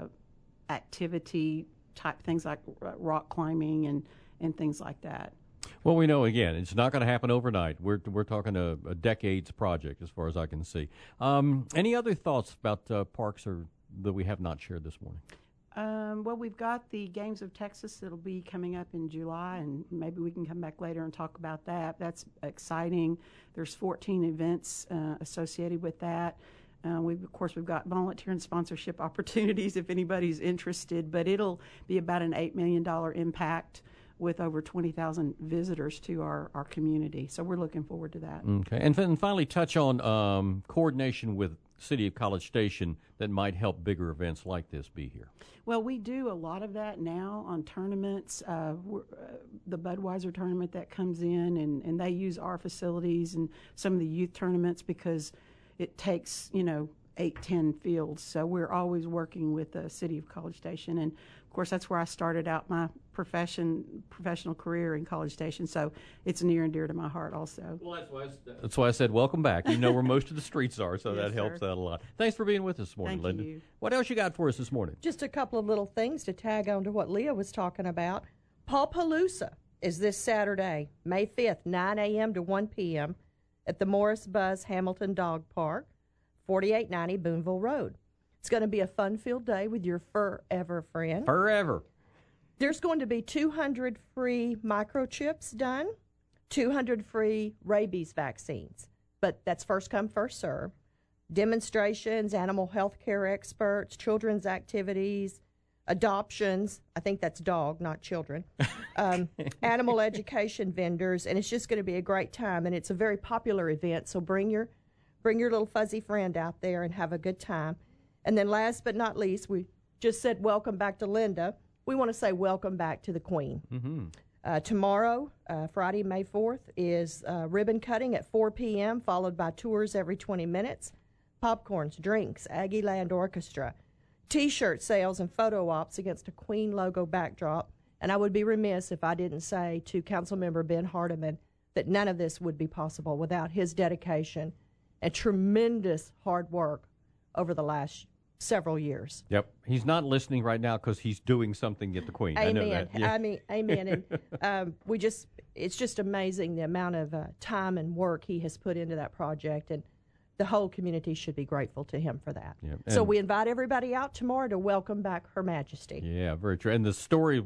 activity type things like rock climbing and, and things like that. Well, we know, again, it's not going to happen overnight. We're we're talking a, a decades project as far as I can see. Um, any other thoughts about uh, parks or that we have not shared this morning? Um, well, we've got the Games of Texas that'll be coming up in July, and maybe we can come back later and talk about that. That's exciting. There's fourteen events uh, associated with that. Uh, we've, of course, we've got volunteer and sponsorship opportunities if anybody's interested, but it'll be about an eight million dollars impact with over twenty thousand visitors to our, our community. So we're looking forward to that. Okay. And then finally, touch on um, coordination with City of College Station that might help bigger events like this be here. Well, we do a lot of that now on tournaments. Uh, we're, uh, the Budweiser tournament that comes in, and, and they use our facilities, and some of the youth tournaments because it takes, you know, eight, ten fields. So we're always working with the City of College Station. And, of course, that's where I started out my profession, professional career in College Station. So it's near and dear to my heart also. Well, that's why I, that's why I said welcome back. You know where most of the streets are, so Yes, that helps sir. out a lot. Thanks for being with us this morning, Thank Linda. you. What else you got for us this morning? Just a couple of little things to tag on to what Leah was talking about. Pawpalooza is this Saturday, May fifth, nine a.m. to one p.m. at the Morris Buzz Hamilton Dog Park, forty-eight ninety Boonville Road. It's going to be a fun-filled day with your forever friend. Forever. There's going to be two hundred free microchips done, two hundred free rabies vaccines, but that's first come, first serve. Demonstrations, animal health care experts, children's activities, adoptions. I think that's dog, not children. Um, animal education vendors, and it's just going to be a great time. And it's a very popular event, so bring your bring your little fuzzy friend out there and have a good time. And then last but not least, we just said welcome back to Linda. We want to say welcome back to the Queen. Mm-hmm. Uh, tomorrow, uh, Friday, May fourth, is uh, ribbon cutting at four p.m., followed by tours every twenty minutes, popcorns, drinks, Aggie Land Orchestra, T-shirt sales, and photo ops against a Queen logo backdrop. And I would be remiss if I didn't say to Councilmember Ben Hardiman that none of this would be possible without his dedication and tremendous hard work over the last several years. Yep. He's not listening right now because he's doing something at the Queen. Amen. I know that. Yeah. I mean, amen. And um, we just, it's just amazing the amount of uh, time and work he has put into that project. And the whole community should be grateful to him for that. Yep. So And- we invite everybody out tomorrow to welcome back Her Majesty. Yeah, very true. And the story, we'll, we'll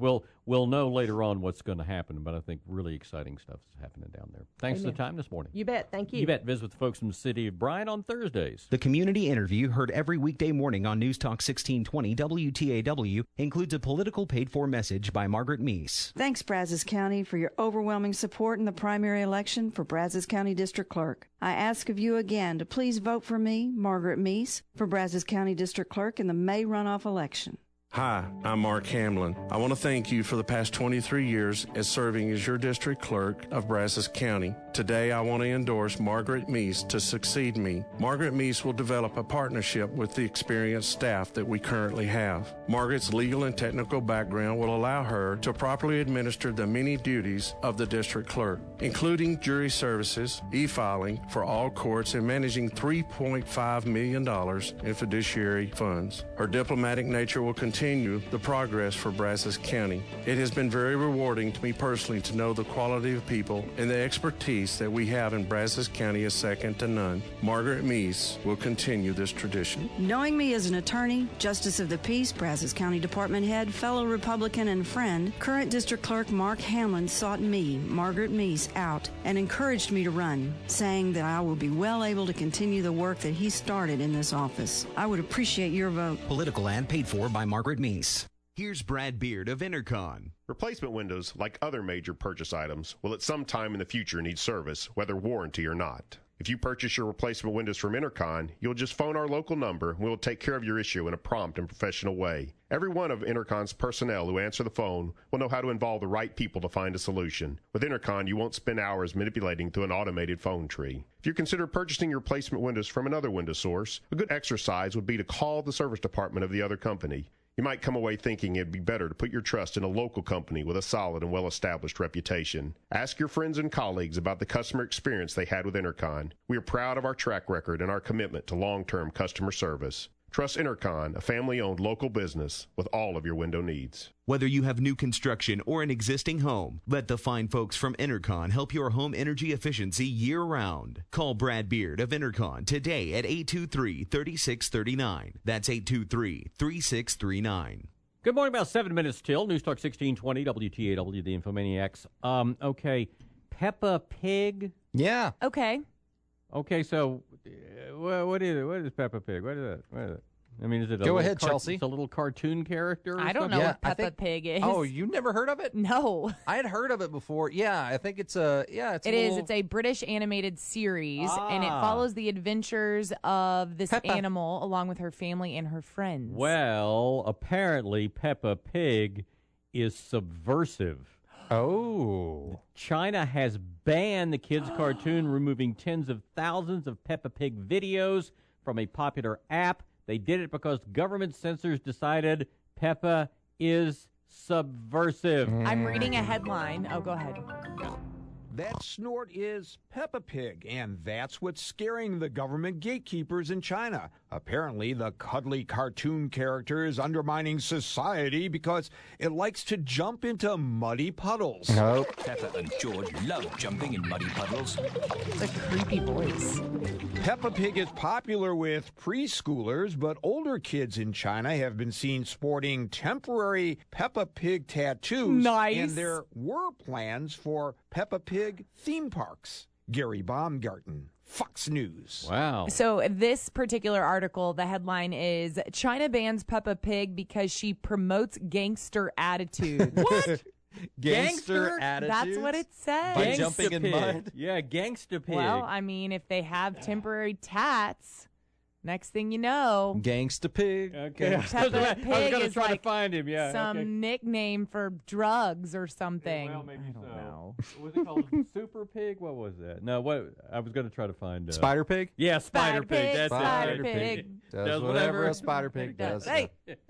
we'll know later on what's going to happen, but I think really exciting stuff is happening down there. Thanks Amen. for the time this morning. You bet. Thank you. You bet. Visit with the folks from the city of Bryan on Thursdays. The community interview heard every weekday morning on News Talk sixteen twenty W T A W includes a political paid-for message by Margaret Meese. Thanks, Brazos County, for your overwhelming support in the primary election for Brazos County District Clerk. I ask of you again to please vote for me, Margaret Meese, for Brazos County District Clerk in the May runoff election. Hi, I'm Mark Hamlin. I want to thank you for the past twenty-three years as serving as your district clerk of Brazos County. Today, I want to endorse Margaret Meese to succeed me. Margaret Meese will develop a partnership with the experienced staff that we currently have. Margaret's legal and technical background will allow her to properly administer the many duties of the district clerk, including jury services, e-filing for all courts, and managing three point five million dollars in fiduciary funds. Her diplomatic nature will continue Continue the progress for Brazos County. It has been very rewarding to me personally to know the quality of people and the expertise that we have in Brazos County is second to none. Margaret Meese will continue this tradition. Knowing me as an attorney, Justice of the Peace, Brazos County Department Head, fellow Republican and friend, current District Clerk Mark Hamlin sought me, Margaret Meese, out and encouraged me to run, saying that I will be well able to continue the work that he started in this office. I would appreciate your vote. Political ad paid for by Margaret Meese. Here's Brad Beard of Intercon. Replacement windows, like other major purchase items, will at some time in the future need service, whether warranty or not. If you purchase your replacement windows from Intercon, you'll just phone our local number and we'll take care of your issue in a prompt and professional way. Every one of Intercon's personnel who answer the phone will know how to involve the right people to find a solution. With Intercon, you won't spend hours manipulating through an automated phone tree. If you consider purchasing your replacement windows from another window source, a good exercise would be to call the service department of the other company. You might come away thinking it'd be better to put your trust in a local company with a solid and well-established reputation. Ask your friends and colleagues about the customer experience they had with Intercon. We are proud of our track record and our commitment to long-term customer service. Trust Intercon, a family-owned local business, with all of your window needs. Whether you have new construction or an existing home, let the fine folks from Intercon help your home energy efficiency year-round. Call Brad Beard of Intercon today at eight two three, three six three nine. That's eight two three, three six three nine. Good morning, about seven minutes till. News Talk sixteen twenty, W T A W, the Infomaniacs. Um, okay, Peppa Pig. Yeah. Okay. Okay, so uh, what, what is it? What is Peppa Pig? What is it? What is it? I mean, is it a Go little ahead, car- Chelsea. It's a little cartoon character? Or I don't something? know Yeah, what I Peppa think- Pig is. Oh, you never heard of it? No. I had heard of it before. Yeah, I think it's a yeah. It's It a is. little- It's a British animated series, and it Ah. follows the adventures of this Peppa. animal along with her family and her friends. Well, apparently Peppa Pig is subversive. Oh. China has banned the kids' cartoon, removing tens of thousands of Peppa Pig videos from a popular app. They did it because government censors decided Peppa is subversive. I'm reading a headline. Oh, go ahead. That snort is Peppa Pig, and that's what's scaring the government gatekeepers in China. Apparently, the cuddly cartoon character is undermining society because it likes to jump into muddy puddles. No. Peppa and George love jumping in muddy puddles. It's a creepy voice. Peppa Pig is popular with preschoolers, but older kids in China have been seen sporting temporary Peppa Pig tattoos. Nice. And there were plans for Peppa Pig theme parks. Gary Baumgarten, Fox News. Wow. So this particular article, the headline is China bans Peppa Pig because she promotes gangster attitudes. What? Gangster attitudes? That's what it says. By Gangsta jumping in Pig. mud? Yeah, Gangsta Pig. Well, I mean, if they have temporary tats, next thing you know, Gangsta Pig. Okay. Gangsta- Peppa I was Pig gonna is try like to find him. Yeah. some okay. nickname for drugs or something. Well, maybe I don't so. know. What was it called? Super Pig? What was that? No, what I was going to try to find. Uh, Spider Pig? Yeah, Spider, Spider Pig. Pig, That's Spider it. Spider Pig. Does, Does whatever, whatever a spider pig It does. does. Hey,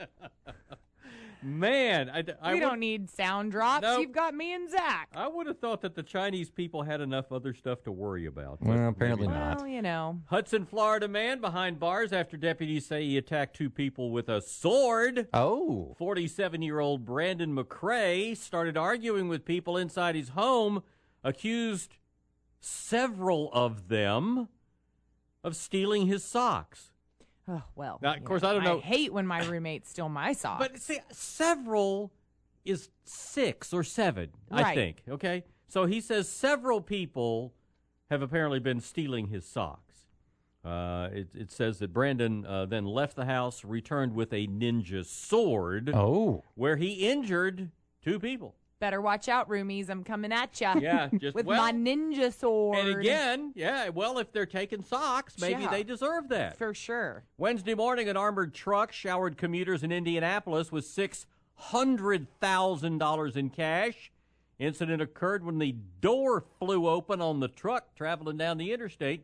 Man, I, I we would, don't need sound drops. Nope. You've got me and Zach. I would have thought that the Chinese people had enough other stuff to worry about. but Well, apparently maybe not. Well, you know. Hudson, Florida man behind bars after deputies say he attacked two people with a sword. Oh. forty-seven-year-old Brandon McCrae started arguing with people inside his home, accused several of them of stealing his socks. Oh, well. Now, of you course, I don't know- I hate when my roommates steal my socks. But see, several is six or seven, I Right. think. Okay? So he says several people have apparently been stealing his socks. Uh, it, it says that Brandon uh, then left the house, returned with a ninja sword. Oh. Where he injured two people. Better watch out, roomies. I'm coming at you. Yeah, just with well, my ninja sword. And again, yeah, well, if they're taking socks, maybe Yeah. they deserve that. For sure. Wednesday morning, an armored truck showered commuters in Indianapolis with six hundred thousand dollars in cash. Incident occurred when the door flew open on the truck traveling down the interstate.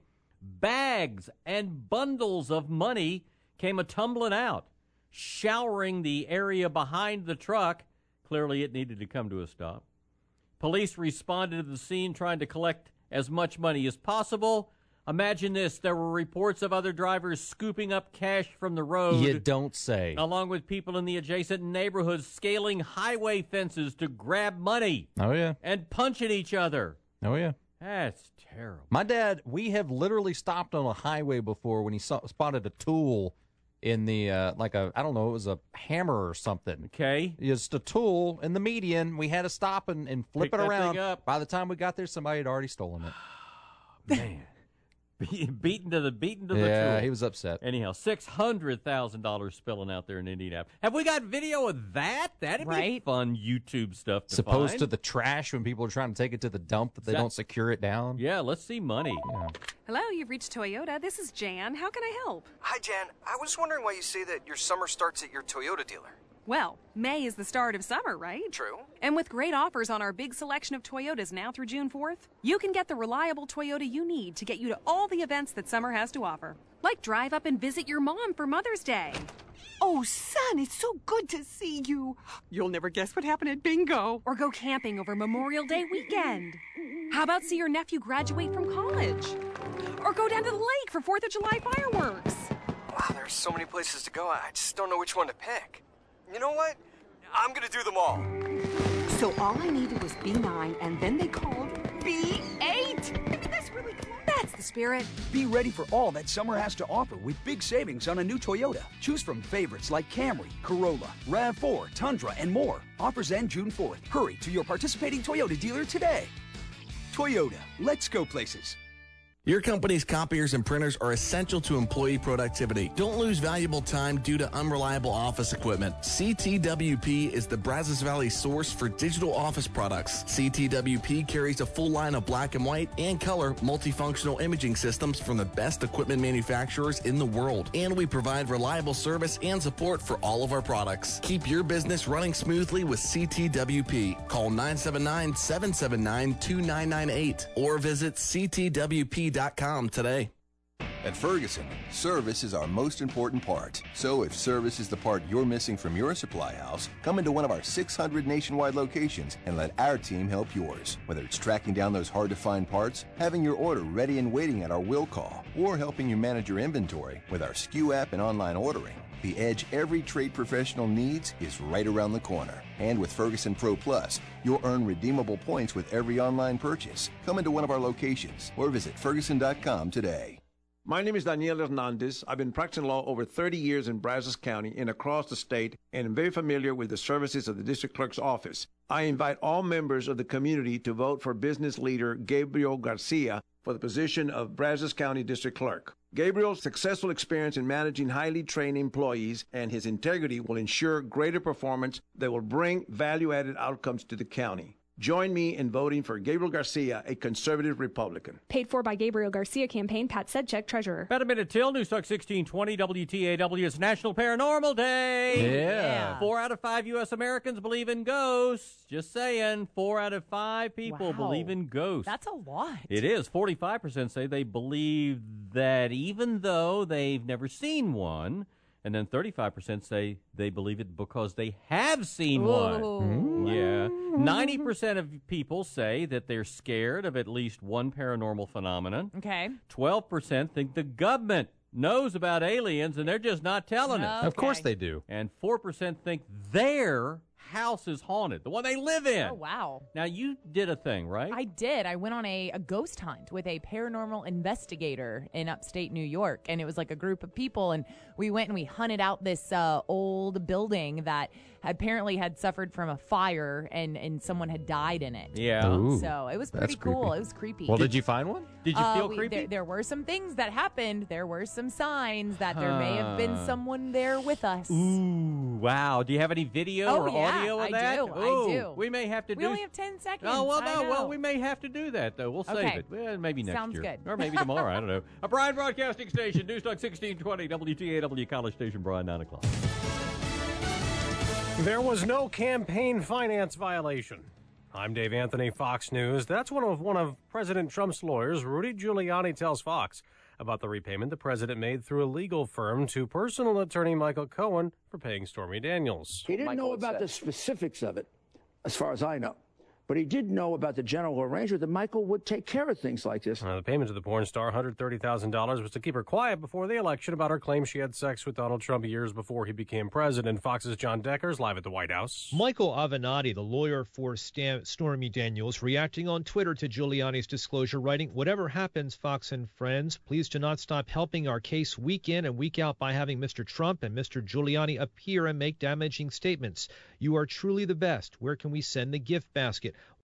Bags and bundles of money came a-tumbling out, showering the area behind the truck. Clearly, it needed to come to a stop. Police responded to the scene trying to collect as much money as possible. Imagine this. There were reports of other drivers scooping up cash from the road. You don't say. Along with people in the adjacent neighborhoods scaling highway fences to grab money. Oh, yeah. And punching each other. Oh, yeah. That's terrible. My dad, we have literally stopped on a highway before when he saw, spotted a tool in the, uh, like a, I don't know, it was a hammer or something. Okay. Just a tool in the median. We had to stop and, and flip Pick it that around. thing up. By the time we got there, somebody had already stolen it. Man. Be- beaten to the beaten to the Yeah, tool. he was upset. Anyhow, six hundred thousand dollars spilling out there in Indianapolis. Have we got video of that? That'd be Right. fun YouTube stuff to Supposed find. to the trash when people are trying to take it to the dump that they That- don't secure it down. Yeah, let's see money. Yeah. Hello, you've reached Toyota. This is Jan. How can I help? Hi, Jan. I was wondering why you say that your summer starts at your Toyota dealer. Well, May is the start of summer, right? True. And with great offers on our big selection of Toyotas now through June fourth, you can get the reliable Toyota you need to get you to all the events that summer has to offer. Like drive up and visit your mom for Mother's Day. Oh, son, it's so good to see you. You'll never guess what happened at bingo. Or go camping over Memorial Day weekend. How about see your nephew graduate from college? Or go down to the lake for fourth of July fireworks. Wow, there's so many places to go. I just don't know which one to pick. You know what? I'm gonna do them all. So all I needed was B nine, and then they called B eight. I mean, that's really cool. That's the spirit. Be ready for all that summer has to offer with big savings on a new Toyota. Choose from favorites like Camry, Corolla, RAV four, Tundra, and more. Offers end June fourth. Hurry to your participating Toyota dealer today. Toyota, let's go places. Your company's copiers and printers are essential to employee productivity. Don't lose valuable time due to unreliable office equipment. C T W P is the Brazos Valley source for digital office products. C T W P carries a full line of black and white and color multifunctional imaging systems from the best equipment manufacturers in the world. And we provide reliable service and support for all of our products. Keep your business running smoothly with C T W P. Call nine seven nine, seven seven nine, two nine nine eight or visit C T W P dot com today. At Ferguson, service is our most important part. So if service is the part you're missing from your supply house, come into one of our six hundred nationwide locations and let our team help yours. Whether it's tracking down those hard-to-find parts, having your order ready and waiting at our will call, or helping you manage your inventory with our S K U app and online ordering, the edge every trade professional needs is right around the corner. And with Ferguson Pro Plus, you'll earn redeemable points with every online purchase. Come into one of our locations or visit Ferguson dot com today. My name is Daniel Hernandez. I've been practicing law over thirty years in Brazos County and across the state, and am very familiar with the services of the district clerk's office. I invite all members of the community to vote for business leader Gabriel Garcia for the position of Brazos County District Clerk. Gabriel's successful experience in managing highly trained employees and his integrity will ensure greater performance that will bring value-added outcomes to the county. Join me in voting for Gabriel Garcia, a conservative Republican. Paid for by Gabriel Garcia Campaign, Pat Sedchek, Treasurer. About a minute till, News Talk sixteen twenty W T A W. It's National Paranormal Day. Yeah. yeah. Four out of five U S Americans believe in ghosts. Just saying, four out of five people Wow. believe in ghosts. That's a lot. It is. forty-five percent say they believe that even though they've never seen one, and then thirty-five percent say they believe it because they have seen one. Ooh. Yeah. ninety percent of people say that they're scared of at least one paranormal phenomenon. Okay. twelve percent think the government knows about aliens and they're just not telling us. Okay. Of course they do. And four percent think they're house is haunted, the one they live in. Oh, wow. Now, you did a thing, right? I did. I went on a, a ghost hunt with a paranormal investigator in upstate New York, and it was like a group of people, and we went and we hunted out this uh, old building that apparently had suffered from a fire, and, and someone had died in it. Yeah. Ooh, so it was that's pretty cool. creepy. It was creepy. Well, did you find one? Did you Uh, feel we- creepy? There, there were some things that happened. There were some signs that there may have been Huh. someone there with us. Ooh, wow. Do you have any video Oh, or yeah, audio of I that? do, I Ooh, do. We may have to We do. only have ten seconds. Oh, well, I no. Well, know. we may have to do that, though. We'll save Okay. it. Well, maybe next Sounds year. good. Or maybe tomorrow. I don't know. A Bryan Broadcasting Station, Newstalk sixteen twenty, W T A W College Station, Bryan, nine o'clock. There was no campaign finance violation. I'm Dave Anthony, Fox News. That's one of one of President Trump's lawyers, Rudy Giuliani, tells Fox about the repayment the president made through a legal firm to personal attorney Michael Cohen for paying Stormy Daniels. He didn't know about the specifics of it, as far as I know. But he did know about the general arrangement that Michael would take care of things like this. Uh, the payment to the porn star, one hundred thirty thousand dollars, was to keep her quiet before the election about her claim she had sex with Donald Trump years before he became president. Fox's John Deckers live at the White House. Michael Avenatti, the lawyer for Stam- Stormy Daniels, reacting on Twitter to Giuliani's disclosure, writing, "Whatever happens, Fox and friends, please do not stop helping our case week in and week out by having Mister Trump and Mister Giuliani appear and make damaging statements. You are truly the best. Where can we send the gift basket?